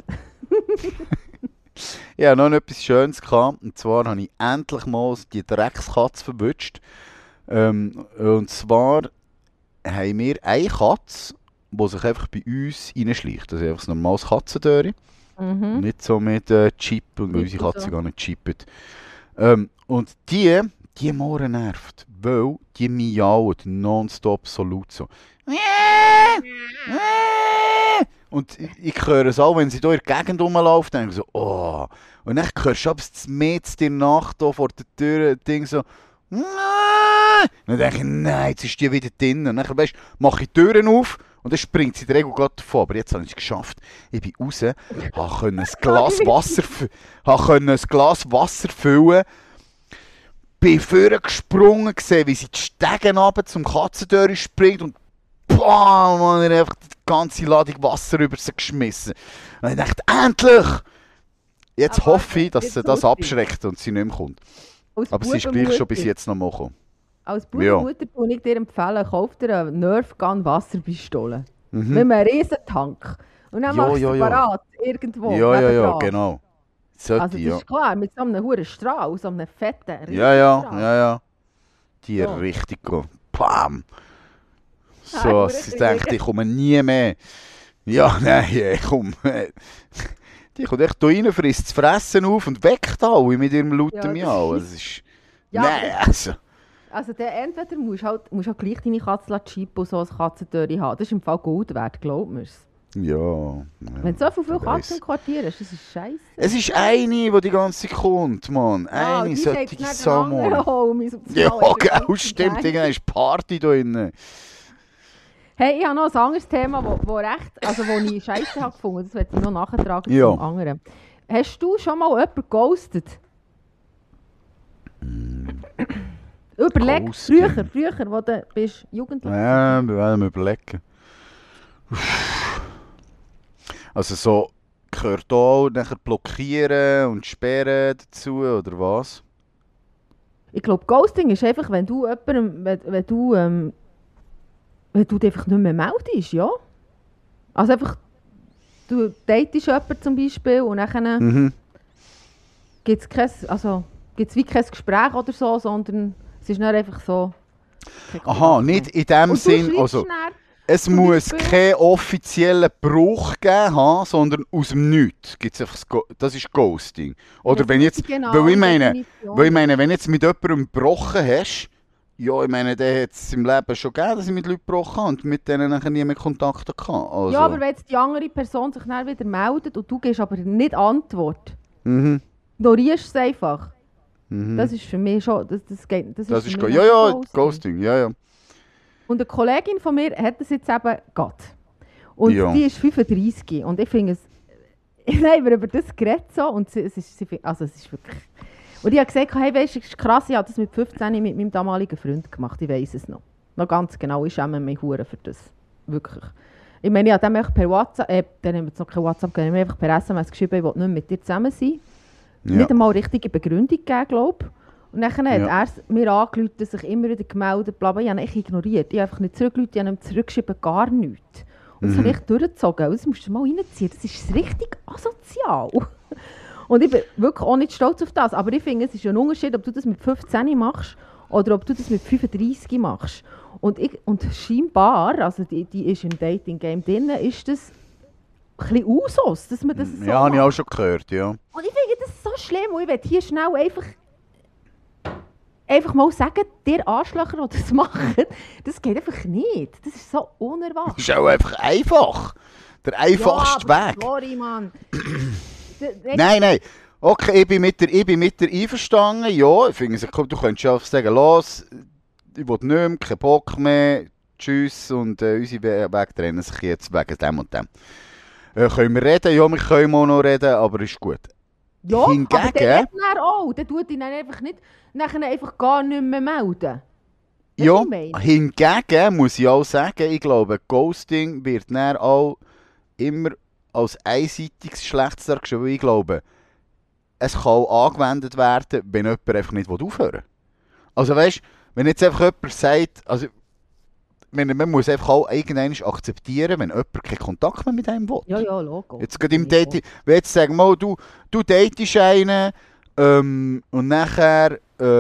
Ich hatte noch etwas Schönes gehabt, und zwar habe ich endlich mal die Dreckskatze verwünscht. Und zwar haben wir eine Katze, die sich einfach bei uns reinschleicht. Das ist einfach ein normales Katzendöri.
Mhm.
Nicht so mit Chip, und weil unsere
Chip und
Katze
so.
gar nicht chippt. Und die Mohren nervt, weil die miauen nonstop so laut so. Und ich höre es auch, wenn sie hier in der Gegend rumläuft, denke ich so, oh. Und dann hörst du ab in der Nacht hier vor der Tür Ding so. Und dann denke ich, nein, jetzt ist die wieder drin. Und dann mache ich die Türen auf und dann springt sie in der Regel gerade davon. Aber jetzt habe ich es geschafft. Ich bin raus, konnte ein Glas Wasser füllen, bin vorher gesprungen, gesehen, wie sie die Stegen runter zum Katzentür springt und bam, man hat einfach die ganze Ladung Wasser über sie geschmissen. Und ich dachte, endlich! Jetzt
Aber
hoffe ich, dass
jetzt
sie das
lustig.
abschreckt und sie nicht mehr kommt.
Als
Aber sie ist gleich schon bis jetzt noch mal gekommen.
Als
Ja.
Mutter würde ich dir empfehlen, kauf dir eine Nerf Gun Wasserpistole.
Mhm.
Mit einem riesen Tank. Und dann
Ja,
machst du
ja,
sie
ja.
parat, irgendwo.
Ja,
nebendran.
genau. Sollte,
Also das
ja.
ist klar, mit so einem hohen Strahl, so einem fetten, riesigen
Ja.
Strahl.
Die
Ja.
richtig go. Bam!
Ja,
So,
gut,
sie
ich
denkt, ich komme nie mehr. Ja, nein, komm. Die kommt echt hier rein, frisst das Fressen auf und weckt alle mit ihrem lauten
Ja, das
Miau.
ist-
Das ist...
Ja,
Nein, also...
Also entweder musst du halt gleich deine Katze chippen und so ein Katzentüre haben. Das ist im Fall Gold wert, glaub mir's.
Ja.
Wenn du so viele
wer
Katzen
weiss.
im Quartier hast, das ist scheiße.
Es ist eine, die die ganze Zeit kommt, Mann. Eine solche Sammlung. Ja, gell, stimmt. Irgendwann ist Party da drin.
Hey, ich habe noch ein anderes Thema, wo ich scheiße habe gefunden. Das werde ich noch nachtragen
Ja.
zum anderen. Hast du schon mal jemanden geghostet? überleg,
Ghosting.
früher, wo du bist Jugendlich.
Ja, wir werden überlegen. Also so gehört auch nachher blockieren und sperren dazu, oder was?
Ich glaube, Ghosting ist einfach, wenn du jemandem, wenn du dich einfach nicht mehr meldest, ja? Also einfach, du datest jemanden zum Beispiel und dann
Mhm.
gibt es wie kein Gespräch oder so, sondern es ist dann einfach so. kein
Aha,
Kontakt
nicht
mehr.
in dem
Und du
Sinn,
schreibst
also
dann,
es
zum
muss
Beispiel-
keinen offiziellen Bruch geben haben, sondern aus dem Nichts gibt's einfach das ist Ghosting. Oder
das
wenn
ist
jetzt,
die genaue
weil ich meine,
Definition.
wenn jetzt mit jemandem gebrochen hast, ja, ich meine, der hat es im Leben schon gegeben, dass ich mit Leuten gebrochen habe und mit denen nachher nie mehr Kontakt hatte. Also,
Ja, aber wenn jetzt die andere Person sich dann wieder meldet und du gibst aber nicht Antwort,
mhm,
ignorierst es einfach.
mhm.
Das ist für mich schon, das geht, das
Das
ist
ist
für mich
ja,
Ghosting.
Ghosting, ja, ja.
Und eine Kollegin von mir hat das jetzt eben gehabt. Und
Ja.
die ist 35 und ich finde es... Dann haben wir über das geredet so und es ist wirklich... Und ich habe gesagt, hey, weißt du, es ist krass, ich habe das mit 15 mit meinem damaligen Freund gemacht, ich weiss es noch. Noch ganz genau, ich schäme mich hure für das. Wirklich. Ich meine, ich habe dem einfach per WhatsApp, dann haben wir jetzt noch kein WhatsApp gegeben, ich habe einfach per SMS geschrieben, ich will nicht mehr mit dir zusammen sein.
Ja.
Nicht einmal richtige Begründung gegeben, glaube ich. Und dann hat
Ja.
er mir angerufen, sich immer wieder gemeldet, bla bla. Ich habe ihn echt ignoriert. Ich habe einfach nicht zurückgerufen, ich habe ihm zurückgeschrieben, gar nichts. Und das habe ich durchgezogen. Das musst du mal reinziehen. Das ist richtig asozial. Und ich bin wirklich auch nicht stolz auf das. Aber ich finde, es ist ein Unterschied, ob du das mit 15 machst oder ob du das mit 35 machst. Und scheinbar, also die ist im Dating-Game drin, ist das ein bisschen Usus, dass man das so
Ja, habe ich
macht.
auch schon gehört, ja.
Und ich finde das so schlimm. Und ich will hier schnell einfach mal sagen, der Arschlöcher, die das machen, das geht einfach nicht. Das ist so unerwartet.
Das ist auch einfach. Der einfachste
ja, aber
Weg.
sorry, Mann.
Nein. Okay, ich bin mit der einverstanden. Ja, ich finde es cool. Du könntest einfach sagen, los, ich will nicht mehr, keinen Bock mehr, tschüss und unsere Wege trennen sich jetzt wegen dem und dem. Können wir reden? Ja, wir können auch noch reden, aber ist gut.
Ja, aber
Hingegen-
der hat dann auch. Der tut ihn dann einfach nicht, nachher einfach gar nicht mehr melden. Weisst du,
Ja,
was ich meine?
hingegen muss ich auch sagen, ich glaube, Ghosting wird dann auch immer als einseitiges Schlechtes dargestellt, weil ich glaube, es kann auch angewendet werden, wenn jemand einfach nicht aufhören will. Also weißt, wenn jetzt einfach jemand sagt, also man muss einfach auch irgendwann akzeptieren, wenn jemand keinen Kontakt mehr mit einem will.
Ja, Logo.
Jetzt gerade im Dating, wenn jetzt sagen wir mal, du datest einen und nachher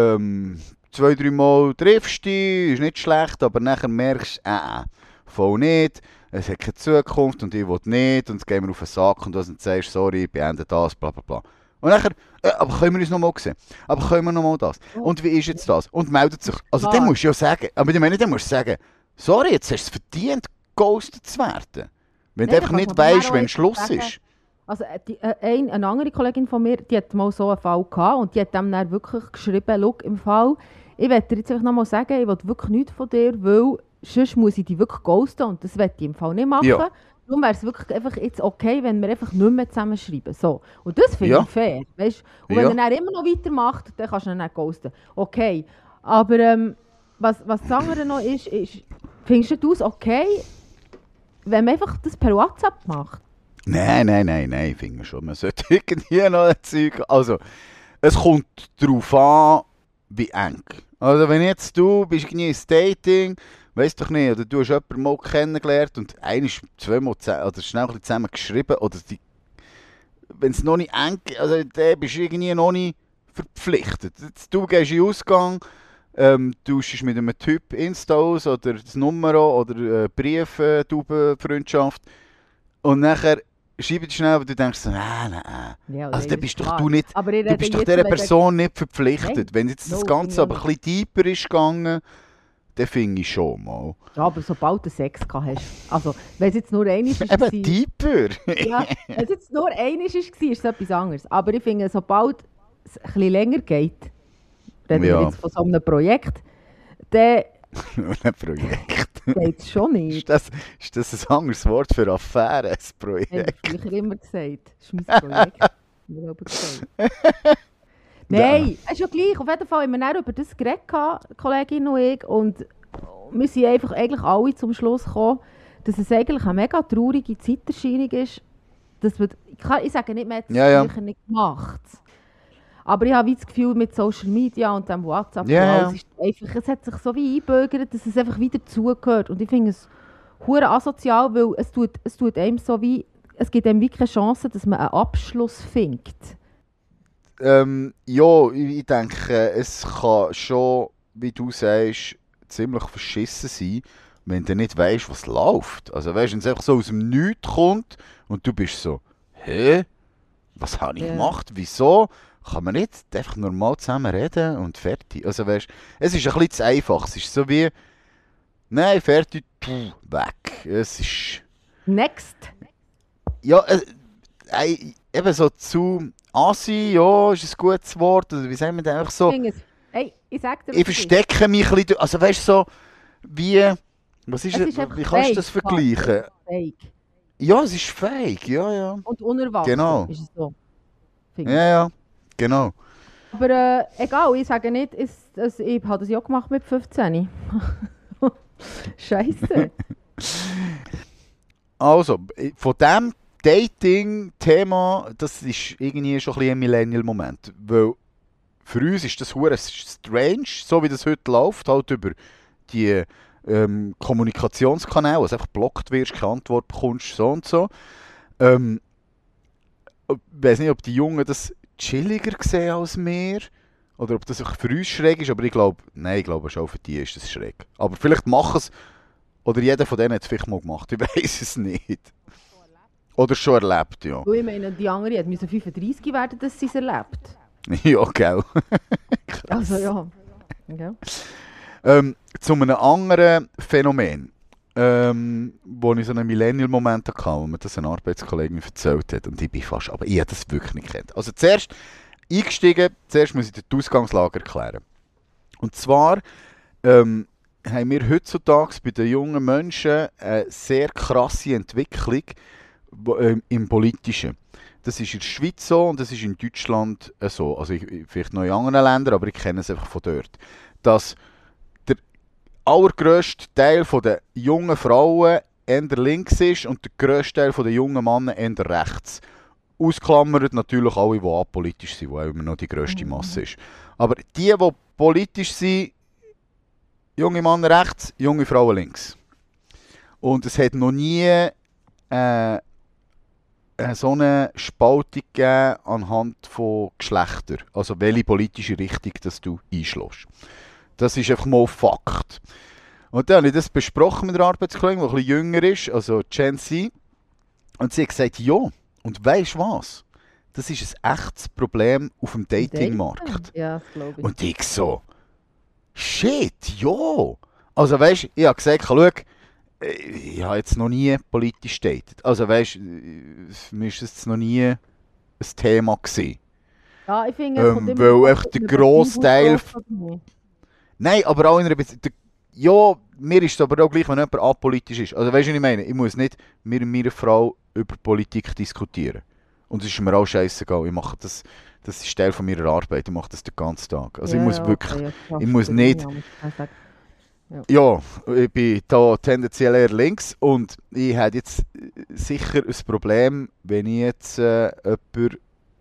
2-3 Mal triffst du dich, ist nicht schlecht, aber nachher merkst du, voll nicht, es hat keine Zukunft und ich will nicht und jetzt gehen wir auf den Sack und du sagst, sorry, ich beende das, bla bla bla. Und nachher, aber können wir uns nochmal sehen? Aber können wir nochmal das? Und wie ist jetzt das? Und meldet sich. Also dann musst du ja sagen, aber ich meine, dann musst du sagen, sorry, jetzt hast du es verdient, ghostet zu werden. Wenn du
Nein,
einfach
dann
nicht
kannst du aber
weißt,
auch
wenn
einfach
Schluss
sagen,
ist.
Also eine andere Kollegin von mir, die hat mal so einen Fall gehabt und die hat dem dann wirklich geschrieben, schau, im Fall, ich werde dir jetzt einfach nochmal sagen, ich will wirklich nichts von dir, weil sonst muss ich dich wirklich ghosten und das werde ich im Fall nicht machen.
Ja.
Darum wäre es wirklich einfach jetzt okay, wenn wir einfach nicht mehr zusammenschreiben. So. Und das finde
Ja.
ich fair. Weißt? Und wenn
Ja.
er dann immer noch weitermacht, dann kannst du ihn nicht ghosten. Okay. Aber was das andere noch ist, findest du es okay, wenn man einfach das per WhatsApp macht?
Nein, ich finde schon, man sollte irgendwie noch ein Zeug... Also, es kommt darauf an, wie eng. Also wenn jetzt du bist irgendwie ins Dating, weißt doch nicht, oder du hast jemanden mal kennengelernt und einmal, zweimal oder schnell ein bisschen zusammen geschrieben, oder wenn es noch nicht eng also dann bist du irgendwie noch nicht verpflichtet. Jetzt, du gehst in den Ausgang, tauschst mit einem Typ Insta aus oder das Numero oder Brief, Freundschaft und nachher schreibst du schnell, aber du denkst so, nein.
Ja,
Also dann
ist
bist doch
klar.
du nicht,
Aber ich
du
rede
bist doch
jetzt,
dieser
wenn
Person nicht verpflichtet.
Nein.
Wenn jetzt das
No,
Ganze
finde
aber
ich
ein bisschen tiefer ist gegangen, dann finde ich schon mal.
Ja, aber sobald du Sex gehabt hast, also wenn es jetzt nur einmal ist,
Eben tiefer!
ja, wenn es jetzt nur einmal ist es etwas anderes. Aber ich finde, sobald es ein bisschen länger geht, reden wir
Ja.
jetzt von so einem Projekt, dann
Ein Projekt.
geht es schon nicht.
Ist das ein anderes Wort für Affäre, ein
Haben wir
Projekt?
früher immer gesagt. Das ist mein Projekt. Wir haben gesagt. Nein, es ist ja gleich. Auf jeden Fall haben wir dann über das geredet, die Kollegin und ich. Und wir sind eigentlich alle zum Schluss gekommen, dass es eigentlich eine mega traurige Zeiterscheinung ist. Dass man, ich sage nicht, man hat es sicher nicht gemacht. Aber ich habe das Gefühl, mit Social Media und dem WhatsApp, es hat sich so wie eingebürgert, dass es einfach wieder dazugehört. Und ich finde es hure asozial, weil es tut einem so wie, es gibt einem wie keine Chance, dass man einen Abschluss findet.
Ja, ich denke, es kann schon, wie du sagst, ziemlich verschissen sein, wenn du nicht weißt, was läuft. Also weißt, wenn es einfach so aus dem Nichts kommt und du bist so, hä? Was habe ich gemacht? Wieso? Kann man nicht einfach normal zusammen reden und fertig? Also weißt, es ist ein bisschen zu einfach. Es ist so wie, nein, fertig, weg. Es ist...
Next.
Ja, eben so zu Asi, ja, ist ein gutes Wort. Oder wie sagen wir denn einfach so?
Hey, ich sag dir,
ich verstecke mich ein bisschen. Also weißt du, so wie... Was ist wie kannst du das vergleichen?
Fake.
Ja, es ist fake, ja.
Und unerwartet
genau.
Ist es so.
Ja, genau.
Aber egal, ich sage nicht, ich habe das ja gemacht mit 15. Scheisse.
Also, von diesem Dating-Thema, das ist irgendwie schon ein bisschen ein Millennial-Moment. Weil für uns ist das hure strange, so wie das heute läuft, halt über die Kommunikationskanäle, also einfach geblockt wirst, keine Antwort bekommst, so und so. Ich weiß nicht, ob die Jungen das chilliger sehen als wir, oder ob das für uns schräg ist, aber ich glaube schon für die ist das schräg. Aber vielleicht machen es, oder jeder von denen hat es vielleicht mal gemacht, ich weiß es nicht. Oder schon erlebt, ja.
Ich meine, die andere hat 35 werden, dass sie es erlebt.
Ja, gell.
Also ja. Okay.
Zu einem anderen Phänomen, wo ich so einen Millennial-Moment hatte, wo mir das eine Arbeitskollegin erzählt hat. Und ich bin fast, aber ich habe das wirklich nicht gekannt. Also zuerst muss ich die Ausgangslage erklären. Und zwar haben wir heutzutage bei den jungen Menschen eine sehr krasse Entwicklung im Politischen. Das ist in der Schweiz so und das ist in Deutschland so. Also vielleicht noch in anderen Ländern, aber ich kenne es einfach von dort. Dass der allergrösste Teil der jungen Frauen eher links ist und der grösste Teil der jungen Männer eher rechts. Ausklammert natürlich alle, die apolitisch sind, wo immer noch die grösste Masse ist. Aber die politisch sind, junge Männer rechts, junge Frauen links. Und es hat noch nie so eine Spaltung gegeben anhand von Geschlechtern. Also welche politische Richtung dass du einschlägst. Das ist einfach mal Fakt. Und dann habe ich das besprochen mit der Arbeitskollegin, die ein bisschen jünger ist, also Gen Z. Und sie hat gesagt, ja, und weisst was? Das ist ein echtes Problem auf dem Datingmarkt.
Ja, das glaube ich.
Und ich so, shit, ja. Also weisst du, ich habe gesagt, schau, ich habe jetzt noch nie politisch datet. Also weißt, für mich war es noch nie ein Thema gewesen.
Ja, ich finde,
weil echt der grosse Teil... Nein, aber auch in einer Beziehung... Ja, mir ist es aber auch gleich, wenn jemand apolitisch ist. Also weißt du, was ich meine? Ich muss nicht mit meiner Frau über Politik diskutieren. Und es ist mir auch scheißegal. Ich mache das ist Teil von meiner Arbeit. Ich mache das den ganzen Tag. Also ich muss wirklich... ich muss nicht... Ja, ich bin da tendenziell eher links und ich habe jetzt sicher ein Problem, wenn ich jetzt jemanden,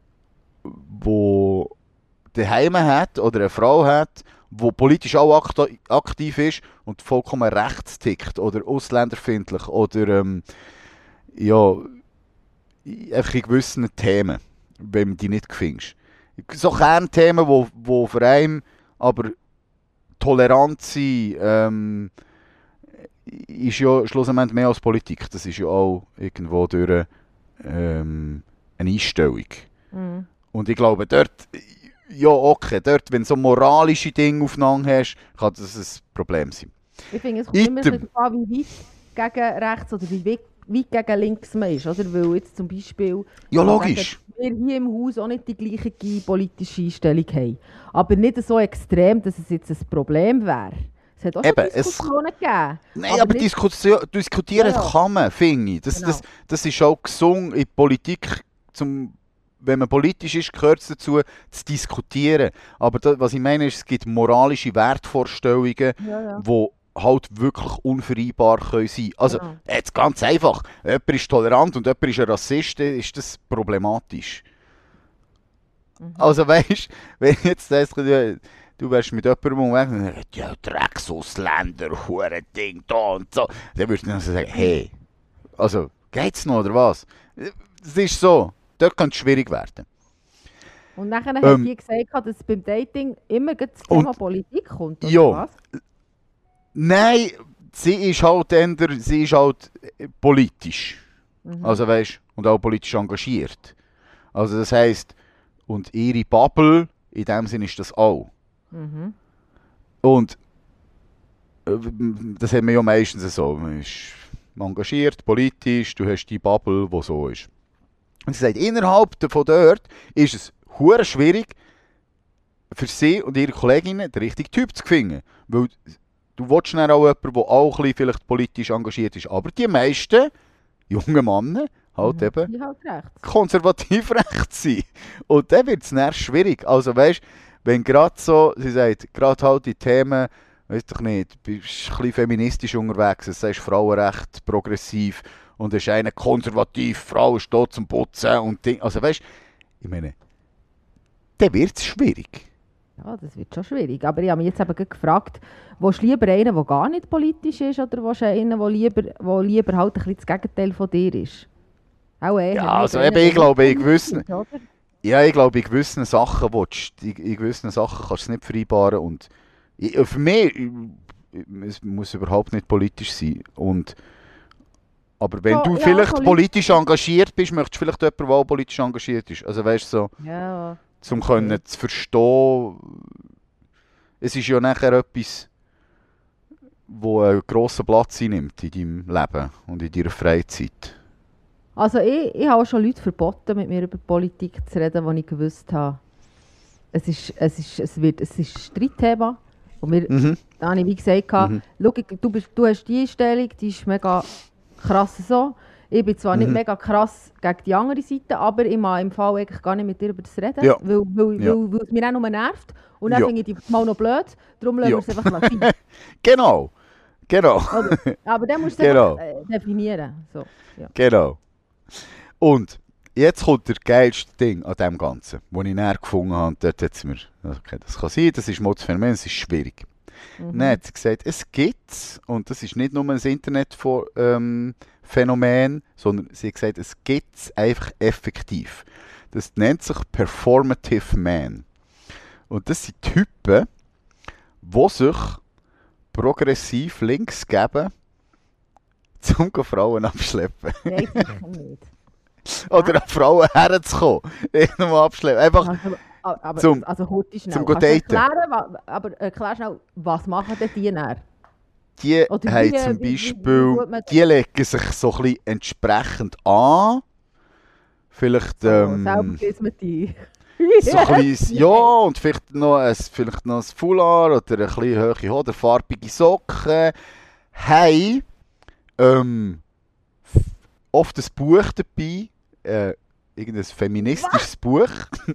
der daheim hat oder eine Frau hat, die politisch auch aktiv ist und vollkommen rechts tickt oder ausländerfeindlich oder ja, einfach in gewissen Themen, wenn man die nicht findest. So Kernthemen, wo für einen aber tolerant sein ist ja schlussendlich mehr als Politik. Das ist ja auch irgendwo durch eine Einstellung. Mhm. Und ich glaube, dort, ja okay, dort, wenn du so moralische Dinge aufeinander hast, kann das ein Problem sein.
Ich finde, es kommt immer so darauf an, wie weit gegen rechts oder wie weit gegen links man ist. Oder? Weil jetzt zum Beispiel...
Ja, logisch.
Wir hier im Haus auch nicht die gleiche politische Einstellung haben. Aber nicht so extrem, dass es jetzt ein Problem wäre. Es hat auch schon Diskussionen gegeben.
Nein, aber diskutieren kann man, finde ich. Das ist auch gesungen in Politik, wenn man politisch ist, gehört es dazu, zu diskutieren. Aber was ich meine ist, es gibt moralische Wertvorstellungen, die halt wirklich unvereinbar können sein. Also, jetzt ganz einfach, jemand ist tolerant und jemand ist ein Rassist, dann ist das problematisch. Also weißt du, wenn jetzt du wärst mit jemandem und ja, Drecksausländer, Hurending, da und so, dann würdest du dann sagen, hey, also, geht's noch oder was? Es ist so, dort könnte es schwierig werden.
Und nachher hat die gesagt, dass beim Dating immer das Thema Politik kommt, oder was?
Nein, sie ist halt politisch. Also weißt, und auch politisch engagiert. Also das heisst, und ihre Bubble, in dem Sinne ist das auch. Und das haben wir ja meistens so. Man ist engagiert, politisch, du hast die Bubble, die so ist. Und sie sagt, innerhalb von dort ist es hure schwierig, für sie und ihre Kolleginnen den richtigen Typ zu finden. Weil du willst dann auch jemanden, der auch ein bisschen vielleicht politisch engagiert ist. Aber die meisten jungen Männer halt eben konservativ rechts sind. Und dann wird es dann schwierig. Also weißt du, wenn gerade so, sie sagt, gerade halt die Themen, weißt du nicht, du bist ein bisschen feministisch unterwegs, du sagst Frauenrecht, progressiv und ist eine konservativ, Frau ist da zum Putzen und Ding. Also weißt du, ich meine, dann wird es schwierig.
Ja, das wird schon schwierig. Aber ich habe mich jetzt eben gefragt, willst du lieber einen, der gar nicht politisch ist, oder willst du einen, der lieber halt ein bisschen das Gegenteil von dir ist? Auch
ja, also eben, ich glaube, in gewissen Sachen kannst du es nicht vereinbaren. Und für mich es muss überhaupt nicht politisch sein. Aber wenn du vielleicht politisch engagiert bist, möchtest du vielleicht jemanden, der auch politisch engagiert ist. Also weißt du, so, zum können zu verstehen, es ist ja nachher etwas, wo einen grossen Platz einnimmt in deinem Leben und in deiner Freizeit.
Also ich habe auch schon Leute verboten, mit mir über Politik zu reden, wo ich gewusst habe, es ist ein Streitthema. Und da habe ich wie gesagt, schau, du hast die Einstellung, die ist mega krass so. Ich bin zwar nicht mega krass gegen die andere Seite, aber ich mag im Fall eigentlich gar nicht mit dir über das reden, weil es mich auch nur nervt. Und dann finde ich die mal noch blöd, darum lassen wir es einfach sein.
Genau.
Oder? Aber dann musst du es einfach definieren. So, ja.
Genau. Und jetzt kommt der geilste Ding an dem Ganzen, das ich näher gefunden habe. Dort hat es mir, okay, das kann sein, das ist Modsphänomen, es ist schwierig. Dann hat sie gesagt, es gibt, und das ist nicht nur ein Internetphänomen, sondern sie hat gesagt, es gibt es einfach effektiv. Das nennt sich Performative Man. Und das sind Typen, die sich progressiv links geben, um Frauen abschleppen.
Nein, sicher nicht.
Oder an Frauen herzukommen. Nochmal abschleppen. Einfach
also schnell.
Zum daten.
Erklär schnell, was machen denn die dann?
Die haben zum Beispiel, die legen sich so ein bisschen entsprechend an. Vielleicht
selber geht's mit dir.
so ein bisschen, ja, und vielleicht noch ein Foulard oder ein bisschen hohe Hoden, farbige Socken. Hey, oft ein Buch dabei, irgendein feministisches Buch.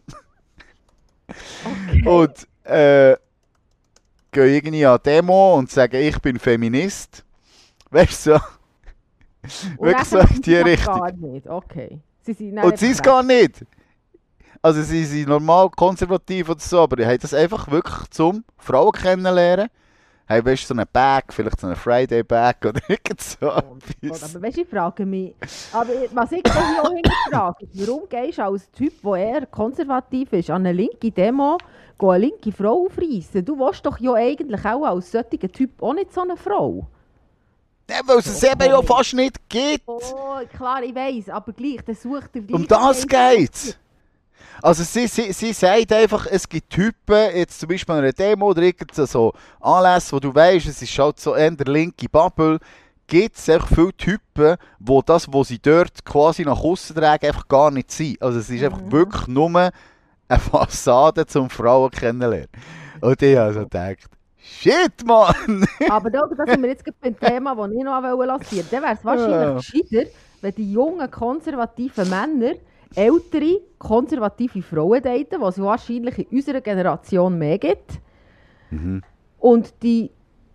Okay.
Und gehen irgendwie an die Demo und sagen, ich bin Feminist. Weißt du, so. Wirklich so in die Richtung.
Gar nicht, okay.
Und sie ist gar nicht. Also sie sind normal konservativ oder so, aber ich habe das einfach wirklich zum Frauen kennenlernen. Hey, weißt du, so einen Bag, vielleicht so einen Friday-Bag oder irgend so etwas.
Aber weißt du, ich frage mich, was ich hier auch hinterfrage, warum gehst du als Typ, der eher konservativ ist, an eine linke Demo, eine linke Frau aufreissen? Du willst doch ja eigentlich auch als solcher Typ auch nicht so eine Frau.
Ja, weil es eben ja fast nicht gibt.
Oh, klar, ich weiss, aber gleich, dann sucht er
Um das geht's. Also sie sagt einfach, es gibt Typen, jetzt zum Beispiel an einer Demo oder irgend so Anlässe, wo du weißt, es ist halt so eher der linke Bubble, gibt es echt viele Typen, wo das, was sie dort quasi nach außen tragen, einfach gar nicht sind. Also es ist einfach wirklich nur eine Fassade, um Frauen kennenzulernen. Und ich habe so gedacht, shit, Mann!
Aber da sind wir jetzt beim Thema, das ich noch lancieren wollte. Dann wäre es wahrscheinlich gescheiter, wenn die jungen konservativen Männer ältere, konservative Frauen daten, was es wahrscheinlich in unserer Generation mehr gibt.
Mhm.
Und die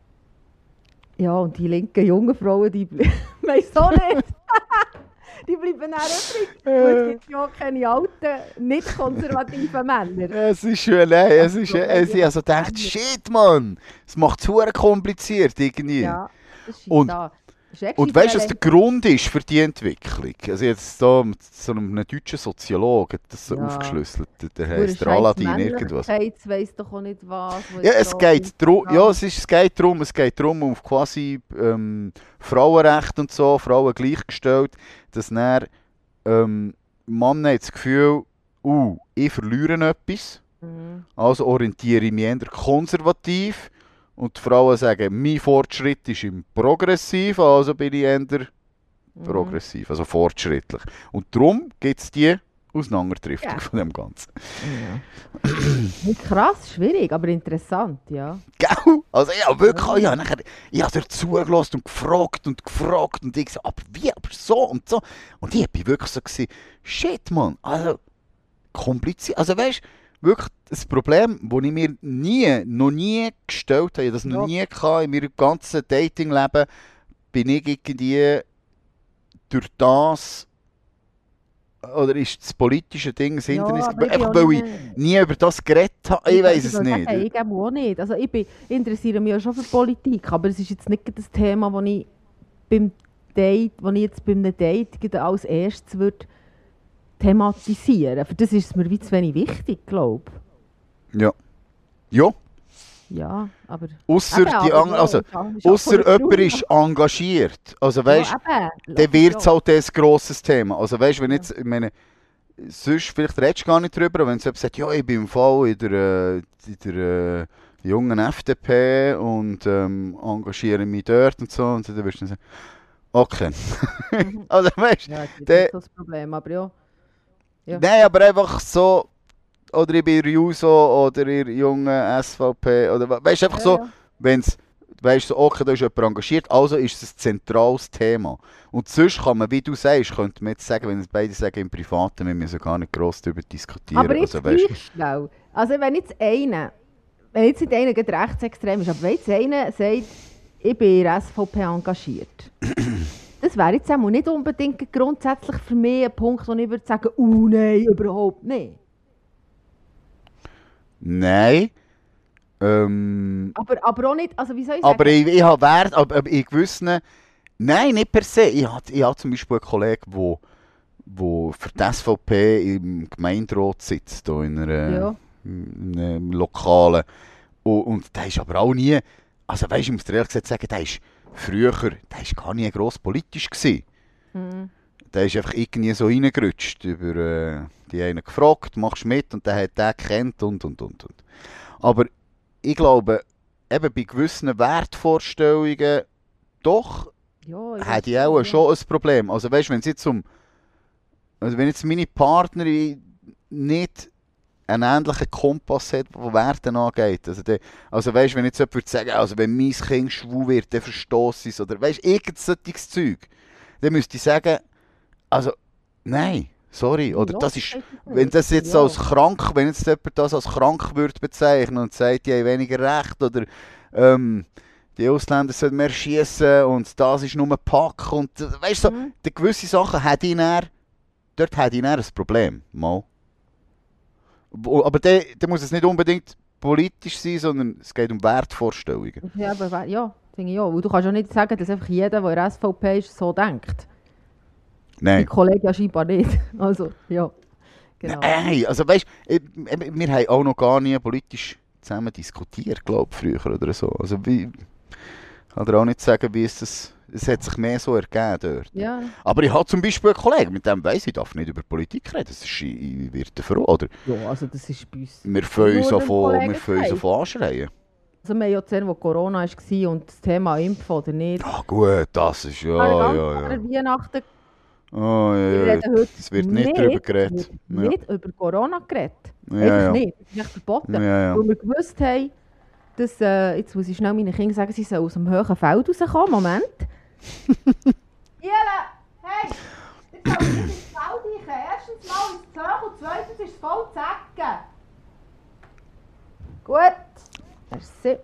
linken jungen Frauen, die weiss auch nicht. Die bleiben auch übrig. Es gibt ja auch keine alten, nicht konservativen Männer.
Es ist schön, nein, ich habe so gedacht, shit, Mann, es macht es verdammt kompliziert irgendwie.
Ja, das ist
Und-
da.
Und weißt du, was der Grund ist für die Entwicklung? Also jetzt da mit so einem deutschen Soziologen das so
Ja.
aufgeschlüsselt, der heisst der Aladdin irgendwas.
Jetzt weiss doch auch nicht was.
Ja, es geht darum, es geht darum auf quasi Frauenrecht und so, Frauen gleichgestellt, dass dann Männer hat das Gefühl, ich verliere etwas,
Mhm.
also orientiere ich mich eher konservativ und die Frauen sagen, mein Fortschritt ist im Progressiv, also bin ich eher progressiv, also fortschrittlich. Und darum gibt es die Auseinanderdriftung
Ja.
von dem Ganzen.
Ja. Nicht krass, schwierig, aber interessant, ja.
Gell? Also ja, wirklich, ich habe dir zugelassen und gefragt und ich so, aber wie, aber so und so. Und ich bin wirklich so gewesen, shit, Mann, also kompliziert, also weißt du, wirklich das Problem, das ich mir noch nie gestellt habe, das noch nie gehabt in meinem ganzen Datingleben, bin ich irgendwie durch das, oder ist das politische Ding das Hindernis,
aber
einfach weil ich nie über das geredet habe, ich weiß es
würde
nicht.
sagen, ich auch nicht. Also interessiere mich ja schon für Politik, aber es ist jetzt nicht das Thema, das ich beim Date, wo ich jetzt bei einem Date gerade als erstes würde thematisieren. Für das ist es mir wie zu wenig wichtig, glaube ich.
Ja. Ja,
Ja, aber...
ausser
Eben,
die
aber
also,
ist
ausser
auch
jemand ist engagiert. Also weißt du,
ja,
dann wird es halt ein grosses Thema. Also weißt du, wenn jetzt, ich meine, sonst vielleicht redest du gar nicht drüber, aber wenn jemand sagt, ja, ich bin im Fall in der jungen FDP und engagiere mich dort und so, und dann wirst du dann sagen, okay. Also weißt du,
Ja, das ist
der-
nicht so das Problem, aber ja. Ja.
nein, aber einfach so, oder ich bin in Juso oder in der jungen SVP, oder weißt du, einfach so, wenn es, weißt du, so, okay, da ist jemand engagiert, also ist es ein zentrales Thema. Und sonst kann man, wie du sagst, könnte man jetzt sagen, wenn beide sagen im Privaten, wir müssen gar nicht gross darüber diskutieren.
Aber jetzt
also, weißt,
gleich schnell. Also wenn jetzt nicht einer gerade rechtsextrem ist, aber wenn jetzt einer sagt, ich bin in der SVP engagiert, das wäre jetzt auch nicht unbedingt grundsätzlich für mich ein Punkt, wo ich würde sagen, nein, überhaupt nicht.
nein.
Aber auch nicht, also wie soll ich sagen?
Aber ich habe Wert, aber in gewissen, nein, nicht per se. Ich habe zum Beispiel einen Kollegen, der für die SVP im Gemeinderat sitzt, hier in einer Lokalen. Und der ist aber auch nie, also weißt du, ich muss dir ehrlich gesagt sagen, der ist gar nie gross politisch gewesen.
Mhm.
Der ist einfach irgendwie so reingerutscht, über die einen gefragt, machst du mit, und der hat den gekannt und. Aber ich glaube, eben bei gewissen Wertvorstellungen doch
Ja,
hätte ich auch schon ein Problem. Also weißt du, wenn jetzt meine Partnerin nicht einen ähnlichen Kompass hat, was Werte angeht. Also weißt du, wenn jetzt jemand würde sagen, also wenn mein Kind schwul wird, dann verstosse ich es, oder weißt du, irgend solches Zeug, dann müsste ich sagen, also nein, sorry, oder das ist, wenn das jetzt als krank, wenn jetzt jemand das als krank würde bezeichnen und sagt, die haben weniger Recht, oder die Ausländer sollten mehr schießen und das ist nur ein Pack, und weißt du, so, die gewisse Sachen dort hätte ich dann ein Problem, mal. Aber dann muss es nicht unbedingt politisch sein, sondern es geht um Wertvorstellungen.
Ja, aber finde ich auch. Weil du kannst ja nicht sagen, dass einfach jeder, der in der SVP ist, so denkt. Die
Nein.
Kollegen ja scheinbar nicht. Also, ja. Genau.
Nein, also weißt du, wir haben auch noch gar nie politisch zusammen diskutiert, glaube ich, früher oder so. Also ich kann dir auch nicht sagen, wie es hat sich mehr so ergeben dort.
Ja.
Aber ich habe zum Beispiel einen Kollegen, mit dem weiss ich darf nicht über Politik reden. Das ist, ich werde froh, oder?
Ja, also das ist bei uns...
Wir fangen uns
Nur
an
dem
von
Kollegenkreis.
anschreien.
Also wir haben ja gesehen, wo Corona war und das Thema Impfen oder nicht.
Ah gut, das ist ja.
Weihnachten,
Oh,
wir
ja,
reden heute
es wird nicht darüber geredet.
wird nicht über Corona geredet.
Ja,
Einfach
ja.
nicht. Das ist echt verboten.
Ja.
Weil wir gewusst haben, dass, jetzt muss ich schnell meinen Kindern sagen, sie sollen aus dem hohen Feld rauskommen. Moment. Jelle, hey! Jetzt soll ich ins Feld reichen. Erstens mal ist es zu hoch und zweitens ist es voll Zecken. Gut. Merci.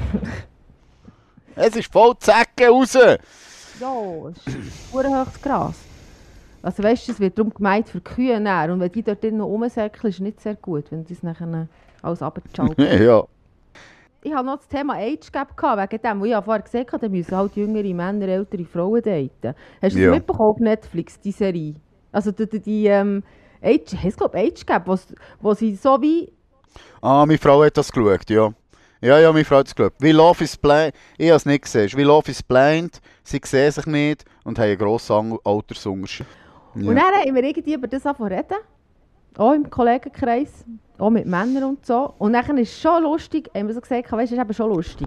Es ist voll Zecken raus.
Ja, es ist hohes Gras. Also weißt du, es wird darum gemeint für Kühe näher. Und wenn die dort noch rumsäckeln, ist es nicht sehr gut, wenn die es nachher alles runterschalten.
Ja.
Ich hatte noch das Thema Age Gap wegen dem, wo ich vorher gesagt habe, da müssen halt jüngere Männer ältere Frauen daten. Hast du das mitbekommen auf Netflix, die Serie? Also die heisst glaube Age Gap, wo sie so wie...
Ah, meine Frau hat das geschaut, ja. Ja, meine Frau hat es geschaut. Wie Love is Blind, ich habe es nicht gesehen. Wie Love is Blind, sie sehen sich nicht und haben einen grossen Altersunterschied. Ja.
Und dann haben wir irgendwie über das angefangen zu reden. Auch im Kollegenkreis, auch mit Männern und so. Und dann ist es schon lustig, haben wir so gesagt, weißt du, es ist eben schon lustig.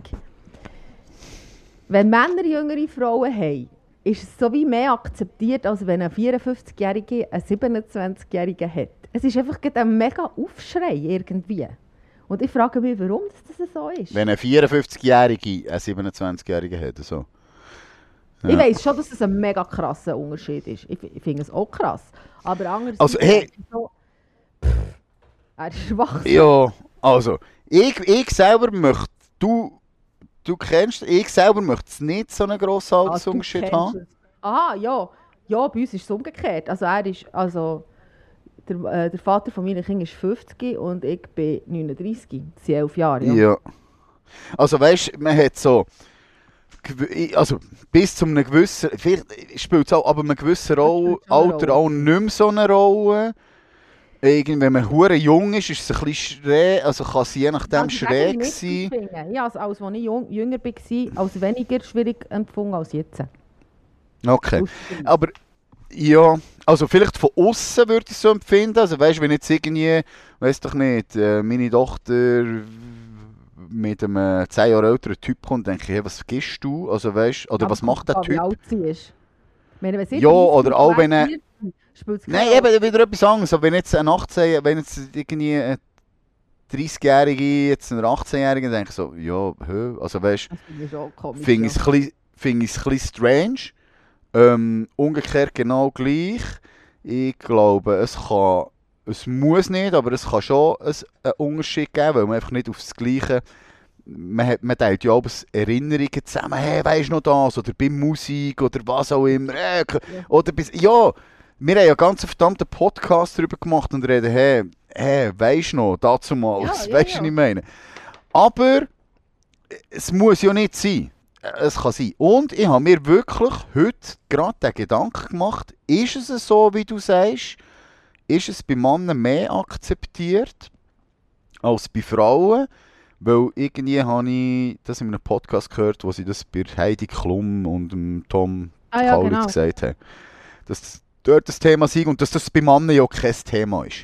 Wenn Männer jüngere Frauen haben, ist es so wie mehr akzeptiert, als wenn ein 54-Jähriger einen 27-Jährigen hat. Es ist einfach ein mega Aufschrei irgendwie. Und ich frage mich, warum das so ist.
Wenn ein 54-Jähriger einen 27-Jährigen hat, so. Ja.
Ich weiss schon, dass es ein mega krasser Unterschied ist. Ich finde es auch krass. Aber andererseits
Also, hey.
so, er ist schwach.
Ja, also, ich selber möchte, du kennst, ich selber möchte nicht so einen grossen Altersunterschied haben.
Aha, ja. Ja, bei uns ist es umgekehrt. Also er ist, der Vater von meinen Kindern ist 50 und ich bin 39. Das sind 11 Jahre.
Ja. Also weißt du, man hat so, also bis zu einem gewissen, vielleicht spielt es auch ab einem gewissen Alter auch nicht mehr so eine Rolle. Wenn man hure jung ist, ist es ein bisschen schräg, also kann es je nachdem schräg sein.
Ja, also als ich jünger war, als weniger schwierig empfunden als jetzt.
Okay, aber ja, also vielleicht von außen würde ich es so empfinden. Also weißt du, wenn jetzt irgendwie, weiss doch nicht, meine Tochter mit einem 10 Jahre älteren Typ kommt, denke ich, hey, was vergisst du? Also weißt, oder was macht der Typ?
Wie alt sie ist.
Ja, oder auch wenn er...
Nein,
eben wieder etwas anderes. Aber wenn jetzt ein 18, wenn jetzt irgendwie ein 30-Jährige, jetzt ein 18-Jähriger, denke ich so, ja, also weißt du, finde ich es ein bisschen strange. Umgekehrt genau gleich. Ich glaube, es muss nicht, aber es kann schon einen Unterschied geben, weil man einfach nicht auf das Gleiche... Man teilt ja auch Erinnerungen zusammen, hey, weisst du noch das? Oder bei Musik oder was auch immer. Oder ja, wir haben ja ganz einen verdammten Podcast darüber gemacht und reden, hey, weisst du noch, dazumals, weisst du, was ich meine? Aber es muss ja nicht sein. Es kann sein. Und ich habe mir wirklich heute gerade den Gedanken gemacht, ist es so, wie du sagst, ist es bei Männern mehr akzeptiert als bei Frauen? Weil irgendwie habe ich das in einem Podcast gehört, wo sie das bei Heidi Klum und Tom Kaulitz gesagt haben. Dass dort das Thema sei und dass das bei Männern ja kein Thema ist.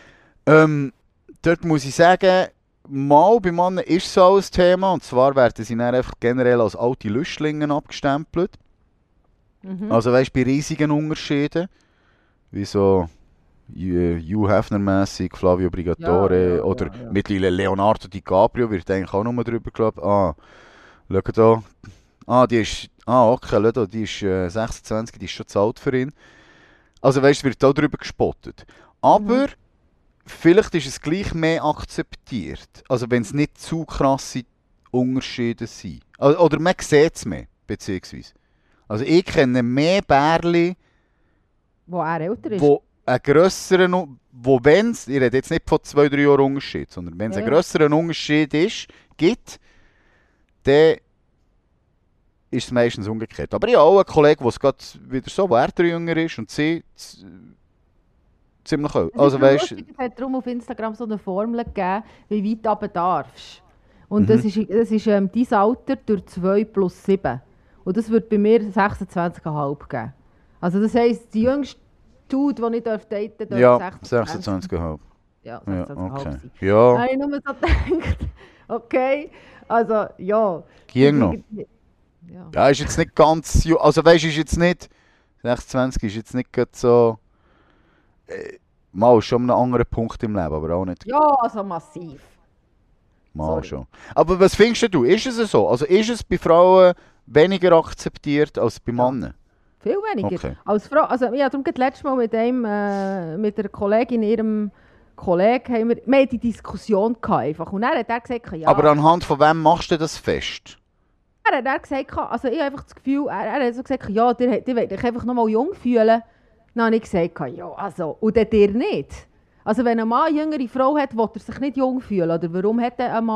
Dort muss ich sagen, mal bei Männern ist es so ein Thema, und zwar werden sie dann einfach generell als alte Lüstlinge abgestempelt. Mhm. Also weißt du, bei riesigen Unterschieden, wie so Hugh Hefner-mässig, Flavio Brigatore oder mittlerweile Leonardo DiCaprio, wird eigentlich auch nochmal drüber geglaubt. Schau da, die ist, okay, schau da, die ist 26, die ist schon zu alt für ihn. Also weißt du, wird auch drüber gespottet. Aber vielleicht ist es gleich mehr akzeptiert. Also wenn es nicht zu krasse Unterschiede sind. Oder man sieht es mehr, beziehungsweise. Also ich kenne mehr Bärli,
wo er älter ist.
Einen grösseren, ich rede jetzt nicht von 2-3 Jahren Unterschied, sondern wenn es einen grösseren Unterschied gibt, dann ist es meistens umgekehrt. Aber ich habe auch einen Kollegen, der es gerade wieder so, wo er jünger ist und sie ziemlich alt. Also, weißt,
es hat darum auf Instagram so eine Formel gegeben, wie weit runter darfst. Und das ist dein Alter durch 2 plus 7. Und das wird bei mir 26,5 geben. Also das heisst, die jüngste Dude, den ich daten darf,
ja, 26,5.
Ja, 26,5
okay.
sein.
Ja.
Da habe ich nur so gedacht, okay, also ja.
Ging noch. Ja, ist jetzt nicht ganz... Also weißt du, ist jetzt nicht... 26 ist jetzt nicht so... Mal schon an einem anderen Punkt im Leben, aber auch nicht...
Ja, also massiv.
Mal schon. Aber was findest du? Ist es so? Also ist es bei Frauen weniger akzeptiert als bei Männern?
Viel weniger.
Okay.
Als Frau, also ich habe das letzte Mal mit einer Kollegin, ihrem Kollegen, haben wir haben die Diskussion gehabt einfach. Und dann hat er gesagt, ja.
Aber anhand von wem machst du das fest?
Er hat dann gesagt, also ich habe einfach das Gefühl, er hat so gesagt, ja, ihr wollt euch einfach noch mal jung fühlen. Dann habe ich gesagt, ja, also, und dann dir nicht. Also wenn ein Mann eine jüngere Frau hat, will er sich nicht jung fühlen. Oder warum hat ein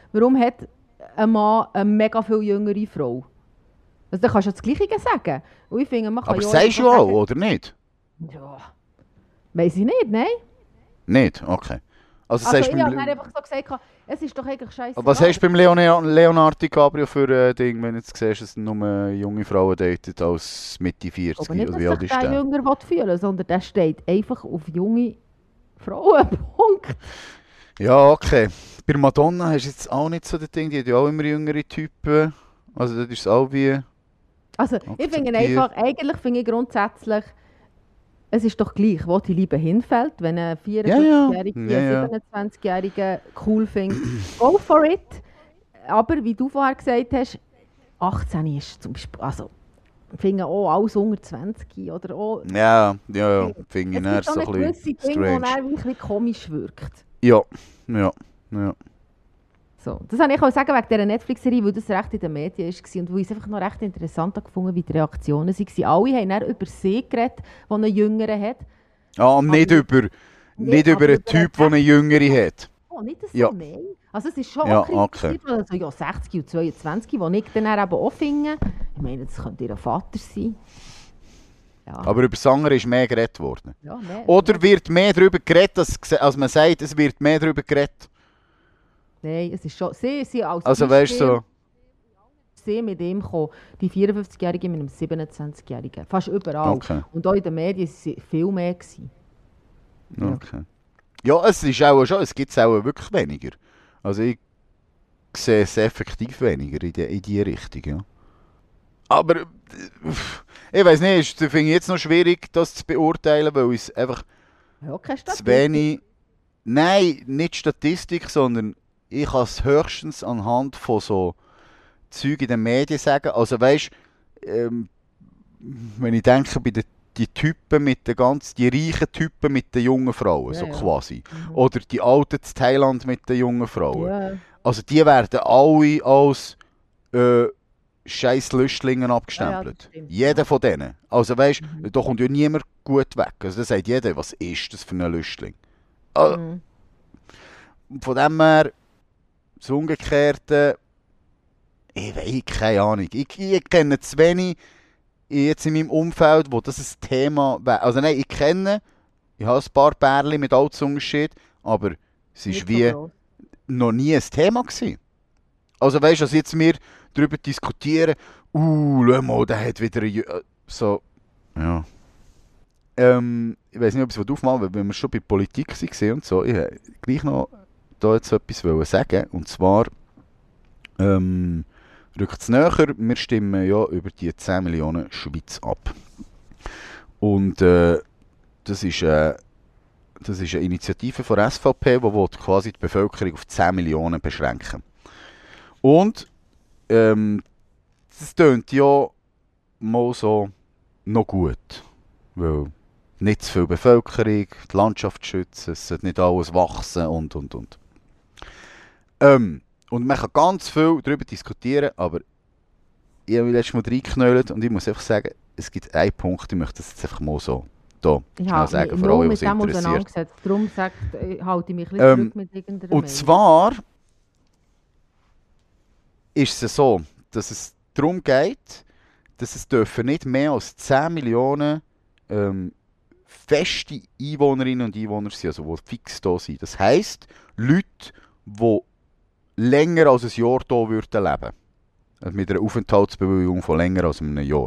Mann eine mega viel jüngere Frau? Also dann kannst du das Gleiche sagen. Und ich finde, man kann
Aber
ja
sagst du auch, oder nicht?
Ja, weiss ich nicht, nein.
Nicht? Okay. Also,
Also
sagst
ich
du
habe
beim,
dann einfach so gesagt, es ist doch eigentlich scheiße.
was hast du beim Leonardo DiCaprio für ein Ding, wenn du jetzt siehst, dass er nur junge Frauen datet als Mitte 40?
Aber nicht,
Oder
dass
wie alt
sich
ist
der
der?
jünger fühlen will, sondern der steht einfach auf junge Frauen. Punkt.
Ja, okay. Bei Madonna hast du jetzt auch nicht so das Ding, die hat ja auch immer jüngere Typen. Also das ist auch wie...
Also ich finde
Akzeptiert.
einfach, eigentlich finde ich grundsätzlich, es ist doch gleich, wo die Liebe hinfällt. Wenn ein 54-Jähriger,
Ja.
27-Jähriger cool findet, go for it. Aber wie du vorher gesagt hast, 18 ist zum Beispiel, also ich finde auch alles unter 20 oder auch,
Ja, finde ich
es
dann
gibt
so
auch
ein
eine gewisse
bisschen
Dinge, die
strange.
dann ein bisschen komisch wirkt.
Ja.
So, das wollte ich auch sagen wegen dieser Netflix-Serie, weil das recht in den Medien war und wo ich es einfach noch recht interessant gefunden, wie die Reaktionen waren. Alle haben dann über sie geredet, die einen Jüngeren hat.
Ah, nicht über
aber
einen Typ, der eine Jüngere hat.
Oh, nicht das
Ja.
so, nein. Also es ist schon
Ja,
auch kritisch, also ja, 60 und 22, die ich dann eben auch finde. Ich meine, das könnte ihr Vater sein. Ja,
Aber über das andere ist mehr geredet worden.
ja, mehr.
Oder wird mehr darüber geredet, als man sagt, es wird mehr darüber geredet?
Nein, es ist schon, sie als
Also weißt du so...
sie mit ihm gekommen, die 54-Jährige mit einem 27-Jährigen, fast überall.
Okay.
Und auch in den Medien waren sie viel mehr gewesen. Ja.
Okay. Ja, es ist auch schon, es gibt es auch wirklich weniger. Also ich sehe es effektiv weniger in die Richtung, ja. Aber ich weiß nicht, das finde ich jetzt noch schwierig, das zu beurteilen, weil es einfach
Ja, keine
zu
Statistik.
wenig... Nein, nicht Statistik, sondern ich kann es höchstens anhand von so Zeug in den Medien sagen. Also weißt wenn ich denke, bei die Typen mit den die reichen Typen mit den jungen Frauen,
Ja,
so
ja.
quasi. Oder die Alten in Thailand mit den jungen Frauen.
Ja,
Also die werden alle als scheiß Lüstlingen abgestempelt.
das stimmt.
Jeder von denen. Also weißt, da kommt ja niemand gut weg. Also da sagt jeder, was ist das für ein Lüstling?
mhm.
Von dem her, das Umgekehrte, ich weiß keine Ahnung. Ich kenne zu wenig jetzt in meinem Umfeld, wo das ein Thema wäre. Also nein, ich habe ein paar Pärchen mit Altersunterschied, aber es ist
Nicht so
wie
gross.
noch nie ein Thema gewesen. Also weißt du, dass jetzt wir darüber diskutieren, schau mal, der hat wieder so, ja. Ich weiß nicht, ob ich es aufmachen will, weil wir schon bei Politik waren und so. Ich wollte gleich noch da jetzt etwas sagen. Und zwar rückt es näher. Wir stimmen ja über die 10 Millionen Schweiz ab. Und das ist eine Initiative von der SVP, die quasi die Bevölkerung auf 10 Millionen beschränken. Und das tönt ja mal so noch gut. Weil nicht zu viel Bevölkerung, die Landschaft schützen, es sollte nicht alles wachsen und. Und man kann ganz viel darüber diskutieren, aber ich habe mich letztes Mal reingeknüllt und ich muss einfach sagen, es gibt einen Punkt, ich möchte das jetzt einfach mal so hier
Ich
schnell
habe
sagen,
mich
für
null
alle,
mit
was
dem
interessiert.
auseinandergesetzt. Darum halte ich mich ein bisschen zurück mit irgendeiner
Und
Meinung.
zwar ist es so, dass es darum geht, dass es dürfen nicht mehr als 10 Millionen feste Einwohnerinnen und Einwohner sind, also die fix da sind. Das heisst, Leute, die länger als ein Jahr hier würden leben. Also mit einer Aufenthaltsbewilligung von länger als einem Jahr.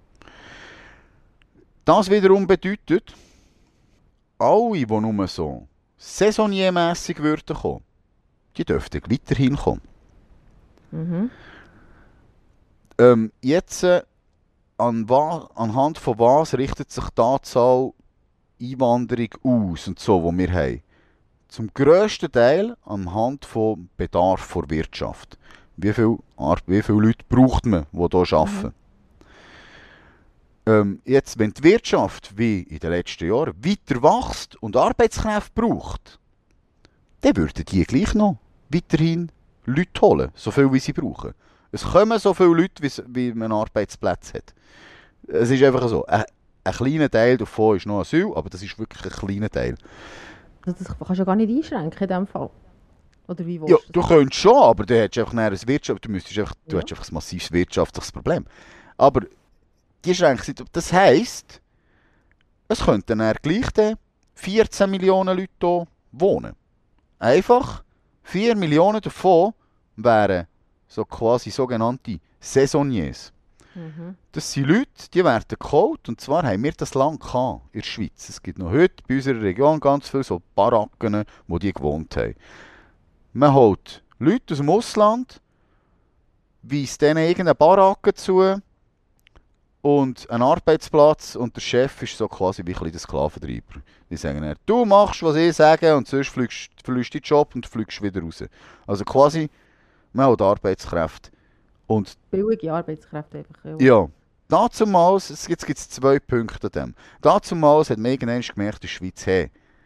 Das wiederum bedeutet, alle, die nur so saisoniermässig würden kommen, die dürften weiterhin kommen.
Mhm.
Jetzt anhand von was richtet sich die Anzahl Einwanderung aus und so, die wir haben? Zum grössten Teil anhand von Bedarf der Wirtschaft. Wie viele Leute braucht man, die hier arbeiten? jetzt, wenn die Wirtschaft, wie in den letzten Jahren, weiter wächst und Arbeitskräfte braucht, dann würden die gleich noch weiterhin Leute holen, so viel wie sie brauchen. Es kommen so viele Leute, wie man Arbeitsplätze hat. Es ist einfach so. Ein kleiner Teil davon ist noch Asyl, aber das ist wirklich ein kleiner Teil.
Das kannst du ja gar nicht einschränken in dem Fall. Oder wie
Ja,
willst
du könntest schon, aber dann hättest du einfach ein Wirtschaft, du hättest einfach ein massives wirtschaftliches Problem. Aber die Schränke, das heisst, es könnten dann gleich 14 Millionen Leute hier wohnen. Einfach 4 Millionen davon wären so quasi sogenannte Saisonniers. Das sind Leute, die werden geholt, und zwar haben wir das Land gehabt in der Schweiz. Es gibt noch heute bei unserer Region ganz viele so Baracken, wo die gewohnt haben. Man holt Leute aus dem Ausland, weist denen irgendeine Baracke zu und einen Arbeitsplatz, und der Chef ist so quasi wie ein bisschen der Sklaventreiber. Die sagen dann, du machst, was ich sage, und sonst verlierst du deinen Job und fliegst wieder raus. Also quasi, man hat Arbeitskräfte. Und
billige Arbeitskräfte einfach.
ja, dazumals, jetzt gibt es 2 Punkte an dem. Dazumals hat man irgendwann gemerkt, in der Schweiz, hey,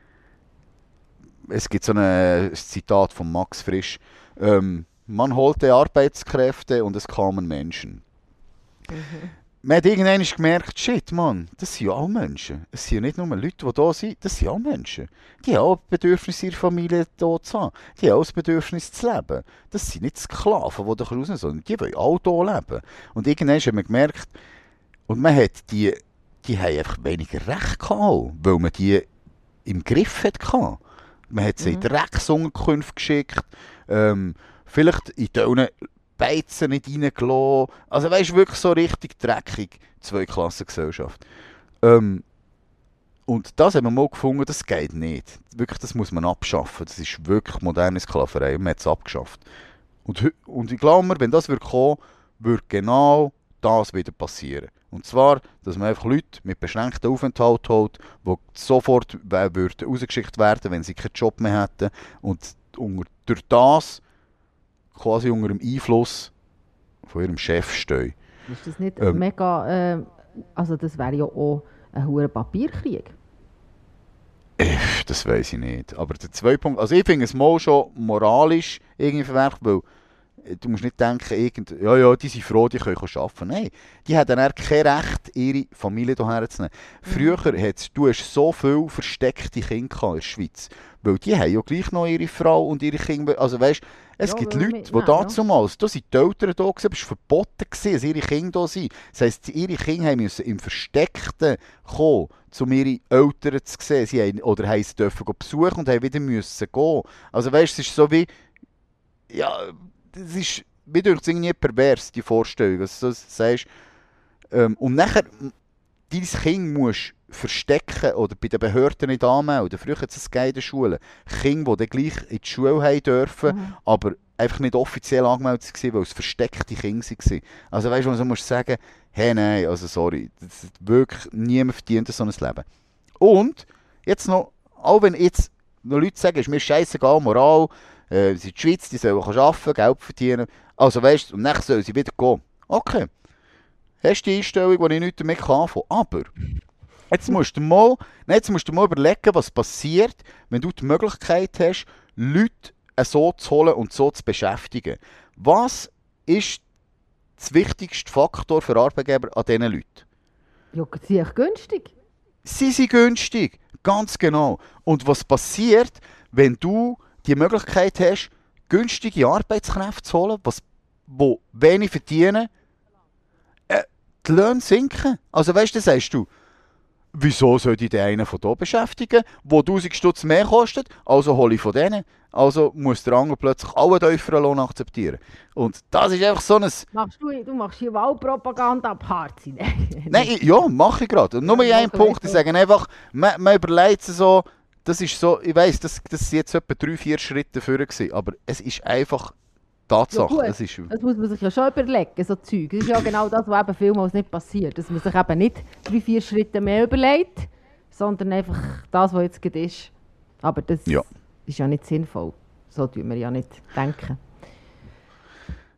es gibt so ein Zitat von Max Frisch, man holte Arbeitskräfte und es kamen Menschen. Man hat irgendwann gemerkt, shit, Mann, das sind ja auch Menschen. Es sind ja nicht nur Leute, die da sind, das sind auch Menschen. Die haben auch ein Bedürfnis, ihre Familie hier zu haben. Die haben auch das Bedürfnis zu leben. Das sind nicht Sklaven, die da raus sind, sondern die wollen auch hier leben. Und irgendwann hat man gemerkt, und man hat die haben einfach weniger Recht gehabt, weil man die im Griff hatte. Man hat sie in Drecksunterkünfte geschickt, vielleicht in diesen Beizen nicht reingelassen. Also weißt du, wirklich so richtig dreckig, Zweiklassengesellschaft. Und das haben wir mal gefunden, das geht nicht. Wirklich, das muss man abschaffen. Das ist wirklich moderne Sklaverei und man hat es abgeschafft. Und ich glaube mir, wenn das kommen würde genau das wieder passieren. Und zwar, dass man einfach Leute mit beschränktem Aufenthalt holt, die sofort würden rausgeschickt werden, wenn sie keinen Job mehr hätten. Und durch das quasi unter dem Einfluss von ihrem Chef stehen.
Ist das nicht mega... also das wäre ja auch ein hoher Papierkrieg.
Das weiß ich nicht. Aber der 2 Punkt... Also ich finde es mal schon moralisch irgendwie verwerflich, weil du musst nicht denken, die sind froh, die können arbeiten. Nein, die haben dann kein Recht, ihre Familie hierher zu nehmen. Früher du hast so viele versteckte Kinder in der Schweiz. Weil die haben ja gleich noch ihre Frau und ihre Kinder. Also weißt, es gibt Leute, die damals, da sind die Eltern da gewesen, es war verboten gewesen, dass ihre Kinder da sind. Das heisst, ihre Kinder mussten im Versteckten kommen, um ihre Eltern zu sehen. Sie haben, oder haben sie dürfen besuchen und haben wieder müssen gehen. Also weißt, es ist so wie, ja, das ist, wie durch irgendwie pervers, die Vorstellung, dass du sagst, und nachher, dein Kind musst verstecken oder bei den Behörden nicht anmelden. Früher hat es in der Schule Kinder, die dann gleich in die Schule haben dürfen, aber einfach nicht offiziell angemeldet waren, weil es versteckte Kinder waren. Also weißt du, also musst du sagen, hey, nein, also sorry, das wirklich niemand verdient so ein Leben. Und jetzt noch, auch wenn jetzt noch Leute sagen, es ist mir scheißegal, Moral, sie sind die Schweiz, die sollen arbeiten, Geld verdienen, also weißt du, und dann sollen sie wieder gehen. Okay, hast du die Einstellung, die ich nicht damit anfangen kann, aber jetzt musst du mal überlegen, was passiert, wenn du die Möglichkeit hast, Leute so zu holen und so zu beschäftigen. Was ist das wichtigste Faktor für Arbeitgeber an diesen Leuten?
Ja, sie sind echt günstig.
Sie sind günstig, ganz genau. Und was passiert, wenn du die Möglichkeit hast, günstige Arbeitskräfte zu holen, die wenig verdienen, die Löhne sinken. Also weißt du, dann sagst du, wieso soll ich den einen von hier beschäftigen, der 1000 Stutz mehr kostet, also hole ich von denen. Also muss der andere plötzlich alle tieferen Lohn akzeptieren. Und das ist einfach so ein...
Du machst hier Wahlpropaganda ab Harzi.
Nein, ja, mache ich gerade. Nur in einem Punkt, ich sage einfach, man überlegt es so, das ist so, ich weiss, das sind jetzt etwa 3-4 Schritte vorher gewesen, aber es ist einfach Tatsache.
Ja, das muss man sich ja schon überlegen, so Zeug. Das ist ja genau das, was eben vielmals nicht passiert. Dass man sich eben nicht 3-4 Schritte mehr überlegt, sondern einfach das, was jetzt gerade ist. Aber das ist ja nicht sinnvoll. So tun wir ja nicht denken.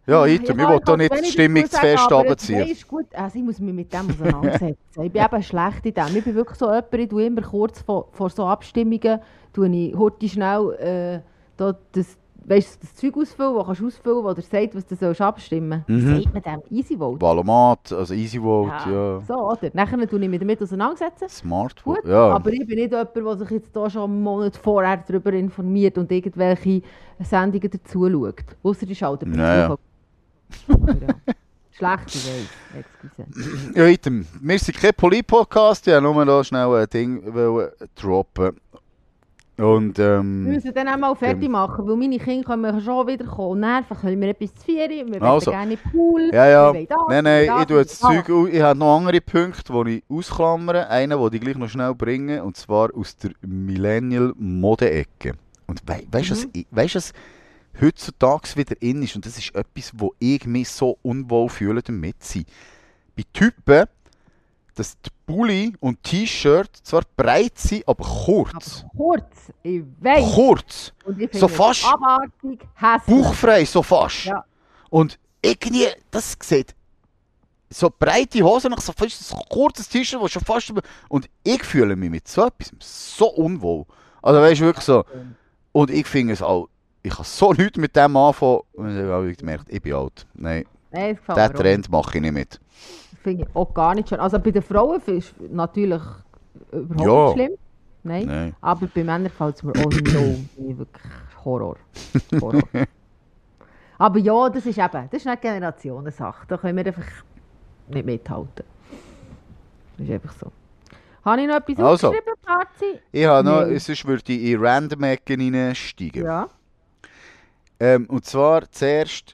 Ja, item, ich will da nicht die Stimmung zu fest runterziehen.
Nein, ist gut. Also ich muss mich mit dem auseinandersetzen. Ich bin eben schlecht in dem. Ich bin wirklich so jemand, ich tue immer kurz vor so Abstimmungen, tue ich heute schnell das Zeug ausfüllen, das kannst du ausfüllen, wo der sagt, was du sollst abstimmen sollst. Sagt man dem? Easy Vote?
Valomat, also Easy Vote, ja.
So, oder? Nachher tue ich mich damit auseinandersetzen.
Smart
Gut,
Vote, ja.
aber ich bin nicht jemand, der sich jetzt hier schon einen Monat vorher darüber informiert und irgendwelche Sendungen dazu schaut. Ausser die schalten
Ja.
ja. Schlecht, ich weiss. Excuse.
Ja, item. Wir sind kein Polit-Podcast, ich wollte nur da schnell ein Ding droppen. Und,
Wir müssen dann auch mal fertig machen, weil meine Kinder können schon wieder kommen und nerven. Können wir etwas zu 4 Uhr, wir
Also.
wollen gerne in den Pool.
Ja.
wir wollen das,
Nein,
wir wollen
ich tue jetzt
das.
Zeug aus. Ich habe noch andere Punkte, die ich ausklammere. Einen, den ich gleich noch schnell bringe, und zwar aus der Millennial-Mode-Ecke. Und weißt du, was heutzutage wieder in ist? Und das ist etwas, wo ich mich so unwohl fühle damit zu sein. Bei Typen, dass die Pulli und T-Shirt zwar breit sind, aber kurz.
Aber kurz, ich weiss.
Kurz.
Und ich
So
finde
fast
es abartig, hässlich.
bauchfrei, so fast.
Ja.
Und irgendwie, das sieht so breite Hosen, nach so fast ein kurzes T-Shirt, das schon fast... Und ich fühle mich mit so etwas so unwohl. Also weißt du, wirklich so. Und ich finde es auch, ich kann so nichts mit dem anfangen. Und ich habe gemerkt, ich bin alt. Nein,
Nein, das gefällt
diesen
mir auch
Trend mache ich nicht mit.
Das finde ich auch gar nicht schön. Also bei den Frauen ist es natürlich überhaupt
Ja.
nicht schlimm. Nein.
Nein.
Aber bei Männern fällt es mir auch no. Wirklich Horror. Horror. Aber ja, das ist eine Generationensache. Da können wir einfach nicht mithalten. Das ist einfach so. Habe ich noch etwas
Also.
aufgeschrieben, Parzi?
Ich habe noch,
Nein.
sonst würde ich in Random-Ecken reinsteigen.
Ja.
Und zwar zuerst,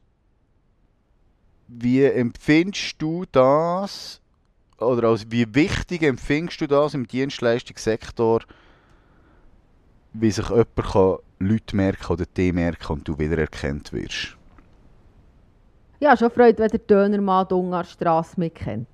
wie empfindest du das, oder also wie wichtig empfindest du das im Dienstleistungssektor, wie sich jemand kann Leute merken oder dich merken und du wiedererkannt wirst?
Ja, schon Freude, wenn der Dönermann die Ungarstrasse mitkennt.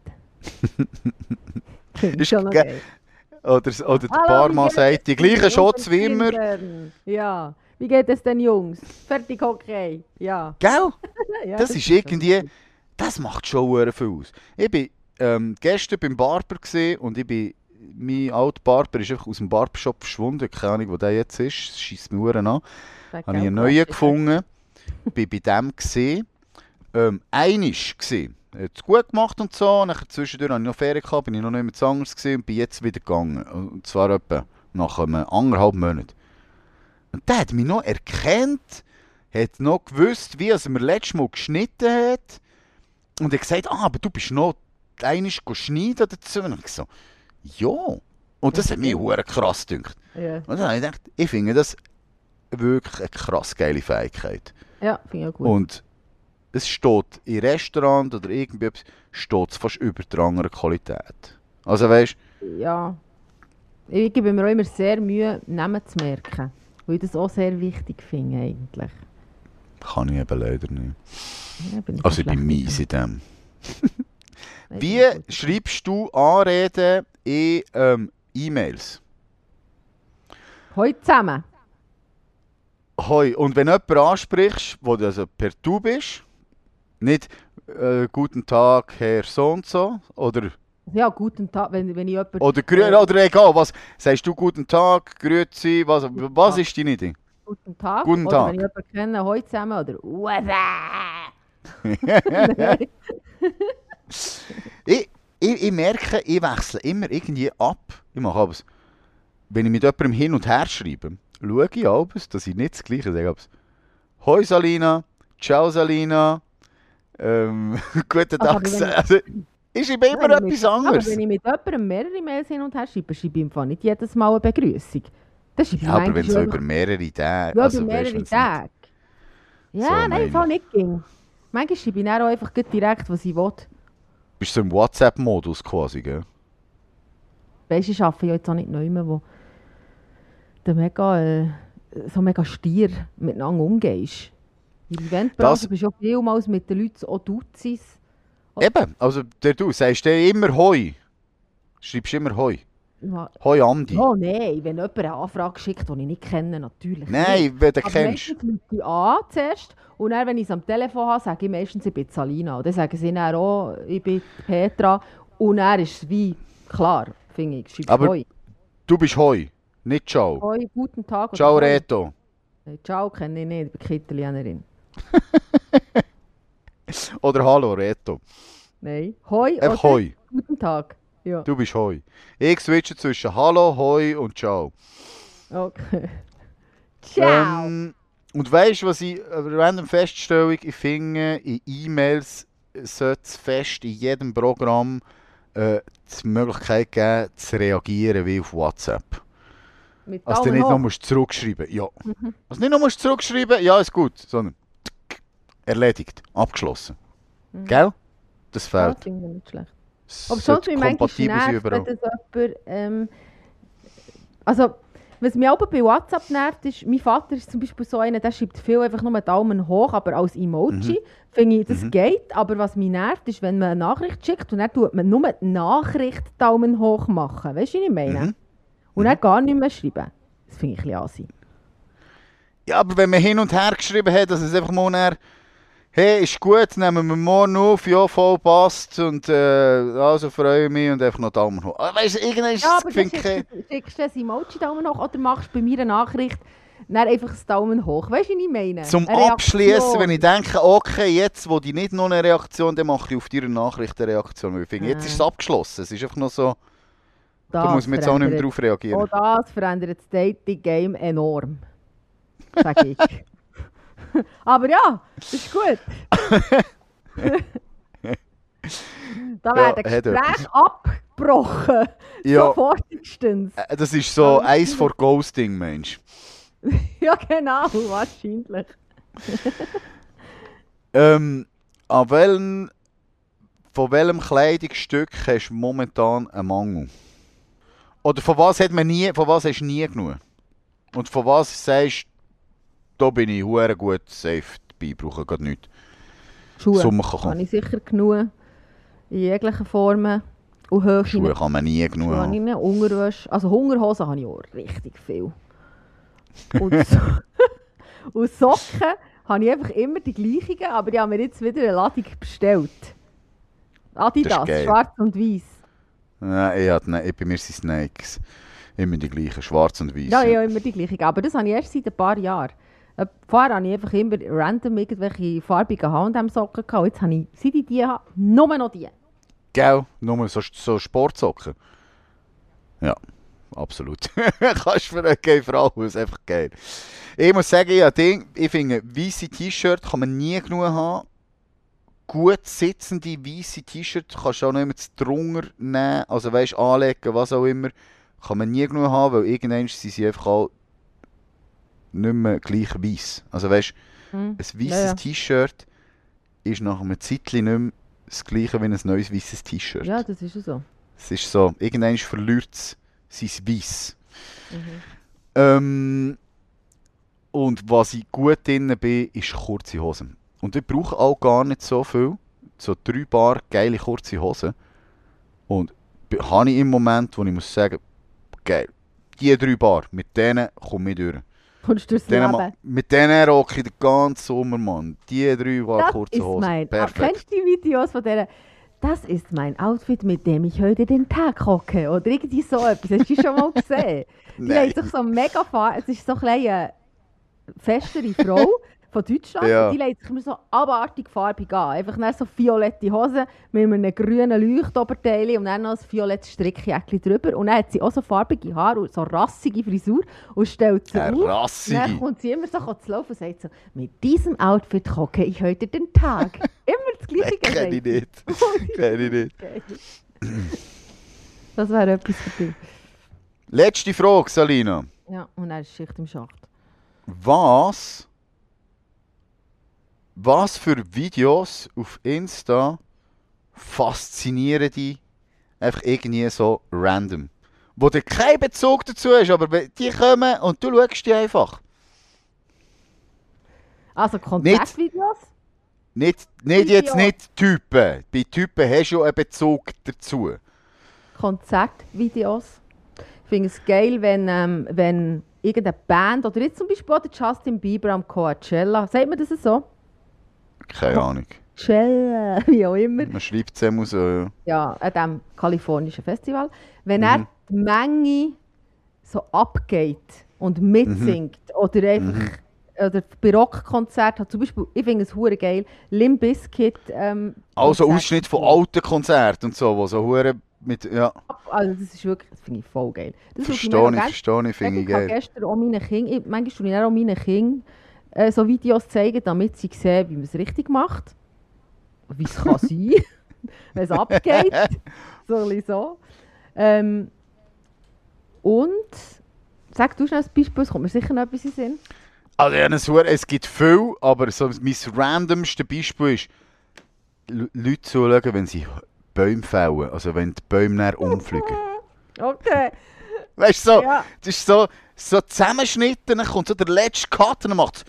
Finde ich
Ist
schon noch
ge-
geil.
Oder der
Hallo,
Barmann
wie geht
sagt, die
es
gleichen
unseren
Shots wie immer.
Kindern? Ja. Wie geht es den Jungs? Fertig, okay. Ja.
Gell?
Ja,
Das ist
schon
irgendwie,
gut.
das macht schon sehr viel aus. Ich war gestern beim Barber gewesen und mein alter Barber ist einfach aus dem Barbershop verschwunden. Keine Ahnung, wo der jetzt ist. Das scheisst mich verdammt an.
Sag
Habe ich einen
auch
neuen
Quatsch.
gefunden. Bin bei dem gesehen. Einisch gesehen. Er hat es gut gemacht und so. Nachher zwischendurch hatte ich noch Ferien gehabt, bin ich noch nicht mehr anderes gesehen und bin jetzt wieder gegangen. Und zwar etwa nach einem 1,5 Monat. Und der hat mich noch erkannt, hat noch gewusst, wie er mir letztes Mal geschnitten hat. Und er hat gesagt, aber du bist noch einisch schneiden dazu. Und ich so, ja. Und das hat mich verdammt krass gedacht.
Ja,
Und dann habe ich gedacht, ich finde das wirklich eine krass geile Fähigkeit.
ja finde ich auch gut.
Und es steht im Restaurant oder irgendetwas, steht es fast über der anderen Qualität. Also weißt
Ja. Ich gebe mir auch immer sehr Mühe, Namen zu merken. Weil ich das auch sehr wichtig finde eigentlich.
kann ich eben leider nicht.
Ja, bin
Also ich
schlecht
bin
mit
mies
dem.
in dem.
Nein,
Wie
bin ich gut.
schreibst du Anreden in E-Mails?
Heute zusammen.
Hoi. Und wenn du jemanden ansprichst, wo du also per Du bist, nicht «Guten Tag, Herr so und so» oder
Ja, guten Tag, wenn ich jemanden...
oder egal, was, sagst du «Guten Tag», «Grüezi», was ist deine Idee?
Guten Tag.
Guten
oder
Tag.
wenn ich jemanden kenne, heute zusammen. Oder
Ich merke, ich wechsle immer irgendwie ab. Ich mache aber, wenn ich mit jemandem hin und her schreibe, schaue ich abends, dass ich nicht das Gleiche sage. Hoi Salina, ciao Salina, guten
Aber
Tag.
wenn ich-
Also, ich schreibe immer
Wenn ich
etwas
mit- Aber
anderes.
wenn ich mit jemandem mehrere Mails hin und her schreibe, schreibe ich im Fall nicht jedes Mal eine Begrüßung. Das schreibe ich
Ja, aber wenn
manchmal
so
einfach-
über mehrere Tage.
Ja,
also,
über
weisst,
mehrere
wenn's
Tage. Ja,
So
nein,
meine
im Fall nicht ging. Manchmal schreibe ich dann auch einfach gleich direkt, was ich will.
Nicht, bist du so im WhatsApp-Modus quasi, gell?
Weisst du, ich arbeite ja jetzt auch nicht neu mehr, wo du so mega stier miteinander umgehst. In der Eventbranche
Das-
bist du ja vielmals mit den Leuten auch Duzis.
Eben, also du sagst dir immer Hoi. Schreibst immer Hoi. Hoi Andi.
Oh nein, wenn jemand eine Anfrage schickt, die ich nicht kenne, natürlich nicht.
Nein, wenn du
Aber
kennst.
meistens rufe ich an zuerst und dann, wenn ich es am Telefon habe, sage ich meistens, ich bin Salina. Und dann sagen sie dann auch, ich bin Petra. Und dann ist es wie klar, finde ich. Schreibst
Aber
Hoi.
du bist Hoi, nicht Ciao.
Hoi, guten Tag.
Ciao
oder Hoi.
Reto.
Nein, Ciao kenne ich nicht, ich bin keine Italienerin.
Oder Hallo Reto.
Nein. Hoi
Einfach
oder
Hoi.
guten Tag. Ja,
Du bist Hoi. Ich switche zwischen Hallo, Hoi und Ciao.
okay. Ciao.
Und weißt du, was ich random Feststellung, ich finde, in E-Mails sollte es fest in jedem Programm die Möglichkeit geben, zu reagieren wie auf WhatsApp.
Mit
Also du
Daumen
nicht noch
hoch.
musst zurückschreiben. Ja. Also nicht noch musst zurückschreiben, ja, ist gut, sondern erledigt, abgeschlossen. Gell? Das
Ja,
fehlt.
das finde ich nicht schlecht.
Es
Aber sonst
sollte
mich manchmal
kompatibel sein
nervt,
überall.
wenn das jemand, also, was mich auch bei WhatsApp nervt, ist, mein Vater ist zum Beispiel so einer, der schreibt viel einfach nur einen Daumen hoch, aber als Emoji. Finde ich, das geht, aber was mich nervt, ist, wenn man eine Nachricht schickt und dann tut man nur die Nachricht Daumen hoch machen. Weißt du, was ich meine? Und dann gar nicht mehr schreiben. Das finde ich ein bisschen assi.
Ja, aber wenn man hin und her geschrieben hat, dass es einfach mal näher, hey, ist gut, nehmen wir morgen auf, ja, voll passt und also freue ich mich und einfach noch Daumen hoch. Weißt du, irgendwann ist
Ja,
es
aber dann
finde
schickst du ein Emoji Daumen hoch oder machst bei mir eine Nachricht dann einfach das Daumen hoch. Weißt du, was ich meine?
zum
Eine
Abschließen,
Reaktion.
wenn ich denke, okay, jetzt wo ich nicht noch eine Reaktion, dann mache ich auf deine Nachricht eine Reaktion. Weil ich finde, jetzt ist es abgeschlossen. Es ist einfach noch so, da muss man jetzt auch nicht mehr drauf reagieren.
Auch das verändert das Dating-Game enorm. Sag ich. Aber ja, das ist gut. Da
Ja,
werden
hat
Gespräche abgebrochen.
Ja.
Sofortigstens.
Das ist so Eis vor Ghosting, Mensch.
Ja, genau, wahrscheinlich.
Von welchem Kleidungsstück hast du momentan einen Mangel? Oder von was hast du nie genug? Und von was sagst du, da bin ich hure gut safe dabei, brauche gerade nichts.
Schuhe
Sommer kann
habe
kommen.
ich sicher genug. In jeglichen Formen. Und Höhe.
Schuhe kann man nie genug
Schuhe habe
haben.
ich nicht. Unterwäsche. Also Hungerhosen habe ich auch richtig viel. Und, und Socken habe ich einfach immer die gleichen, aber ich habe mir jetzt wieder eine Ladung bestellt.
Das
Adidas,
ist geil.
schwarz und weiß.
Nein, bei mir sind Snakes. Immer die gleichen, schwarz und weiß.
Ja, ich habe immer die gleichen. Aber das habe ich erst seit ein paar Jahren. Vorher habe ich einfach immer random irgendwelche farbigen H&M-Socken gehabt. Jetzt habe ich, seit ich die habe, nur noch die.
Gell? Nur so Sportsocken. Ja, absolut. Kannst für eine geile Frau, ist einfach geil. Ich muss sagen, ich finde, weisse T-Shirt kann man nie genug haben. Gut sitzende weisse T-Shirt kannst du auch noch immer drunter nehmen, also weißt, anlegen, was auch immer. Kann man nie genug haben, weil irgendwann sind sie einfach auch nicht mehr gleich weiss. Also weißt, ein weisses T-Shirt ist nach einem Zeitchen nicht mehr das gleiche wie ein neues weisses T-Shirt.
Ja, das ist ja so.
Es ist so, irgendwann verliert es sein Weiss. Und was ich gut drin bin, ist kurze Hosen. Und ich brauche auch gar nicht so viel. So 3 Paar geile kurze Hosen. Und habe ich im Moment, wo ich muss sagen, geil. Die 3 Paar, mit denen komme ich durch.
Kommst du durchs Leben?
Mit denen rocke ich den ganzen Sommer, Mann. Die 3 Paar
Das
kurze
ist
Hosen.
mein...
Perfekt.
Kennst du die Videos von der? Das ist mein Outfit, mit dem ich heute den Tag hocke. Oder irgendwie so etwas. Hast du die schon mal gesehen? Die
Nein.
legt sich so mega es ist so ein bisschen eine festere Frau von Deutschland.
Ja.
Und die legt sich immer so abartig farbig an. Einfach dann so violette Hosen mit einem grünen Leuchtoberteil und dann noch ein violettes Strickjäckchen drüber. Und dann hat sie auch so farbige Haare und so rassige Frisur und stellt sie auf.
Rassige.
Dann kommt sie immer so zu laufen und sagt so, mit diesem Outfit hocke ich heute den Tag. Immer das Gleiche.
Kenn ich nicht. Kenn ich nicht.
Okay. Das wäre etwas für dich.
Letzte Frage, Salina.
Ja, und dann ist Schicht im Schacht.
Was für Videos auf Insta faszinieren dich einfach irgendwie so random? Wo dir kein Bezug dazu hast, aber die kommen und du schaust die einfach.
Also Konzertvideos?
Nicht
Videos.
jetzt nicht Typen. Bei Typen hast du ja einen Bezug dazu.
Konzertvideos? finde es geil, wenn irgendeine Band, oder jetzt zum Beispiel auch der Justin Bieber am Coachella, sagt man das so?
Keine Ahnung.
Coachella, wie auch immer.
Man schreibt es immer so, ja.
Ja, an diesem kalifornischen Festival. Wenn er die Menge so abgeht und mitsingt oder einfach oder bei Rockkonzerten hat, zum Beispiel, ich finde es hure geil, Limp Bizkit
Also
Konzert.
Ausschnitt von alten Konzerten und so, wo so hure mit, ja,
Also das ist wirklich, das finde ich voll geil. Das schaue ich mega
verstehe ich, finde ich
Ich habe
geil.
gestern auch meinen Kindern, manchmal tue ich auch meinen Kindern so Videos zeigen, damit sie sehen, wie man es richtig macht. Wie es kann sein, wenn es abgeht. So ein bisschen so. Und, sag du schnell ein Beispiel, es kommt mir sicher noch etwas in den Sinn.
Also ja, es gibt viel, aber so mein randomste Beispiel ist, Leute zuschauen, wenn sie Bäume fällen, also wenn die Bäume näher umfliegen.
Okay.
Weißt du, so,
Ja.
das ist so zusammenschnitten, dann kommt so der letzte Cut und dann macht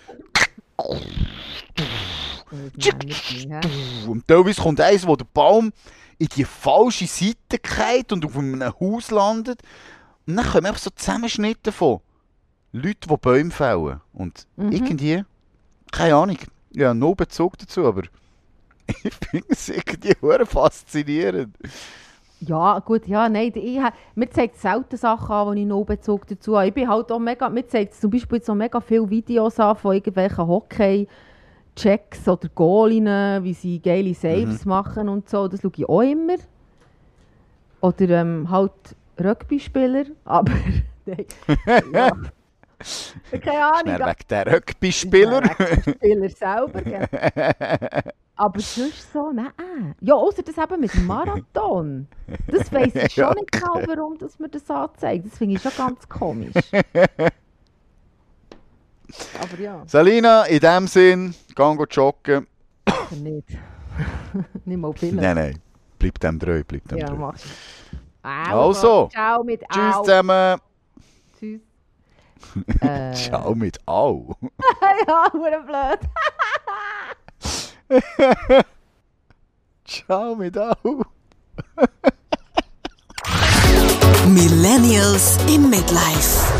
es. Und teilweise kommt eins, wo der Baum in die falsche Seite geht und auf einem Haus landet. Und dann kommen einfach so Zusammenschnitte von Leuten, die Bäume fällen. Und irgendwie, keine Ahnung, ich habe no Bezug dazu, aber ich finde es irgendwie verdammt faszinierend.
Ja, gut, ja, nein, mir zeigt selten Sachen an, wo ich noch Bezug dazu habe. Ich bin halt auch mega, mir zeigt zum Beispiel jetzt so mega viele Videos an von irgendwelchen Hockey-Checks oder Goalinnen, wie sie geile Saves machen und so, das schaue ich auch immer. Oder halt Rugby-Spieler, aber nein, ja. Keine Ahnung.
Schnell wegen der Rugby-Spieler.
Spieler selber, gell. Aber sonst so, nein. Ja, außer das eben mit dem Marathon. Das weiss ich schon
Ja.
nicht genau, warum dass mir das anzeigt. Das finde ich schon ganz komisch. Aber ja,
Salina, in dem Sinn, geh joggen.
sicher nicht. Nicht mal viel.
Nein, bleib dem treu,
Ja,
treu.
mach ich.
Also.
Ciao mit
Tschüss
Au.
zusammen.
Tschüss.
Ciao mit Au.
Ja, hure blöd.
Ciao mit Au.
Millennials im Midlife.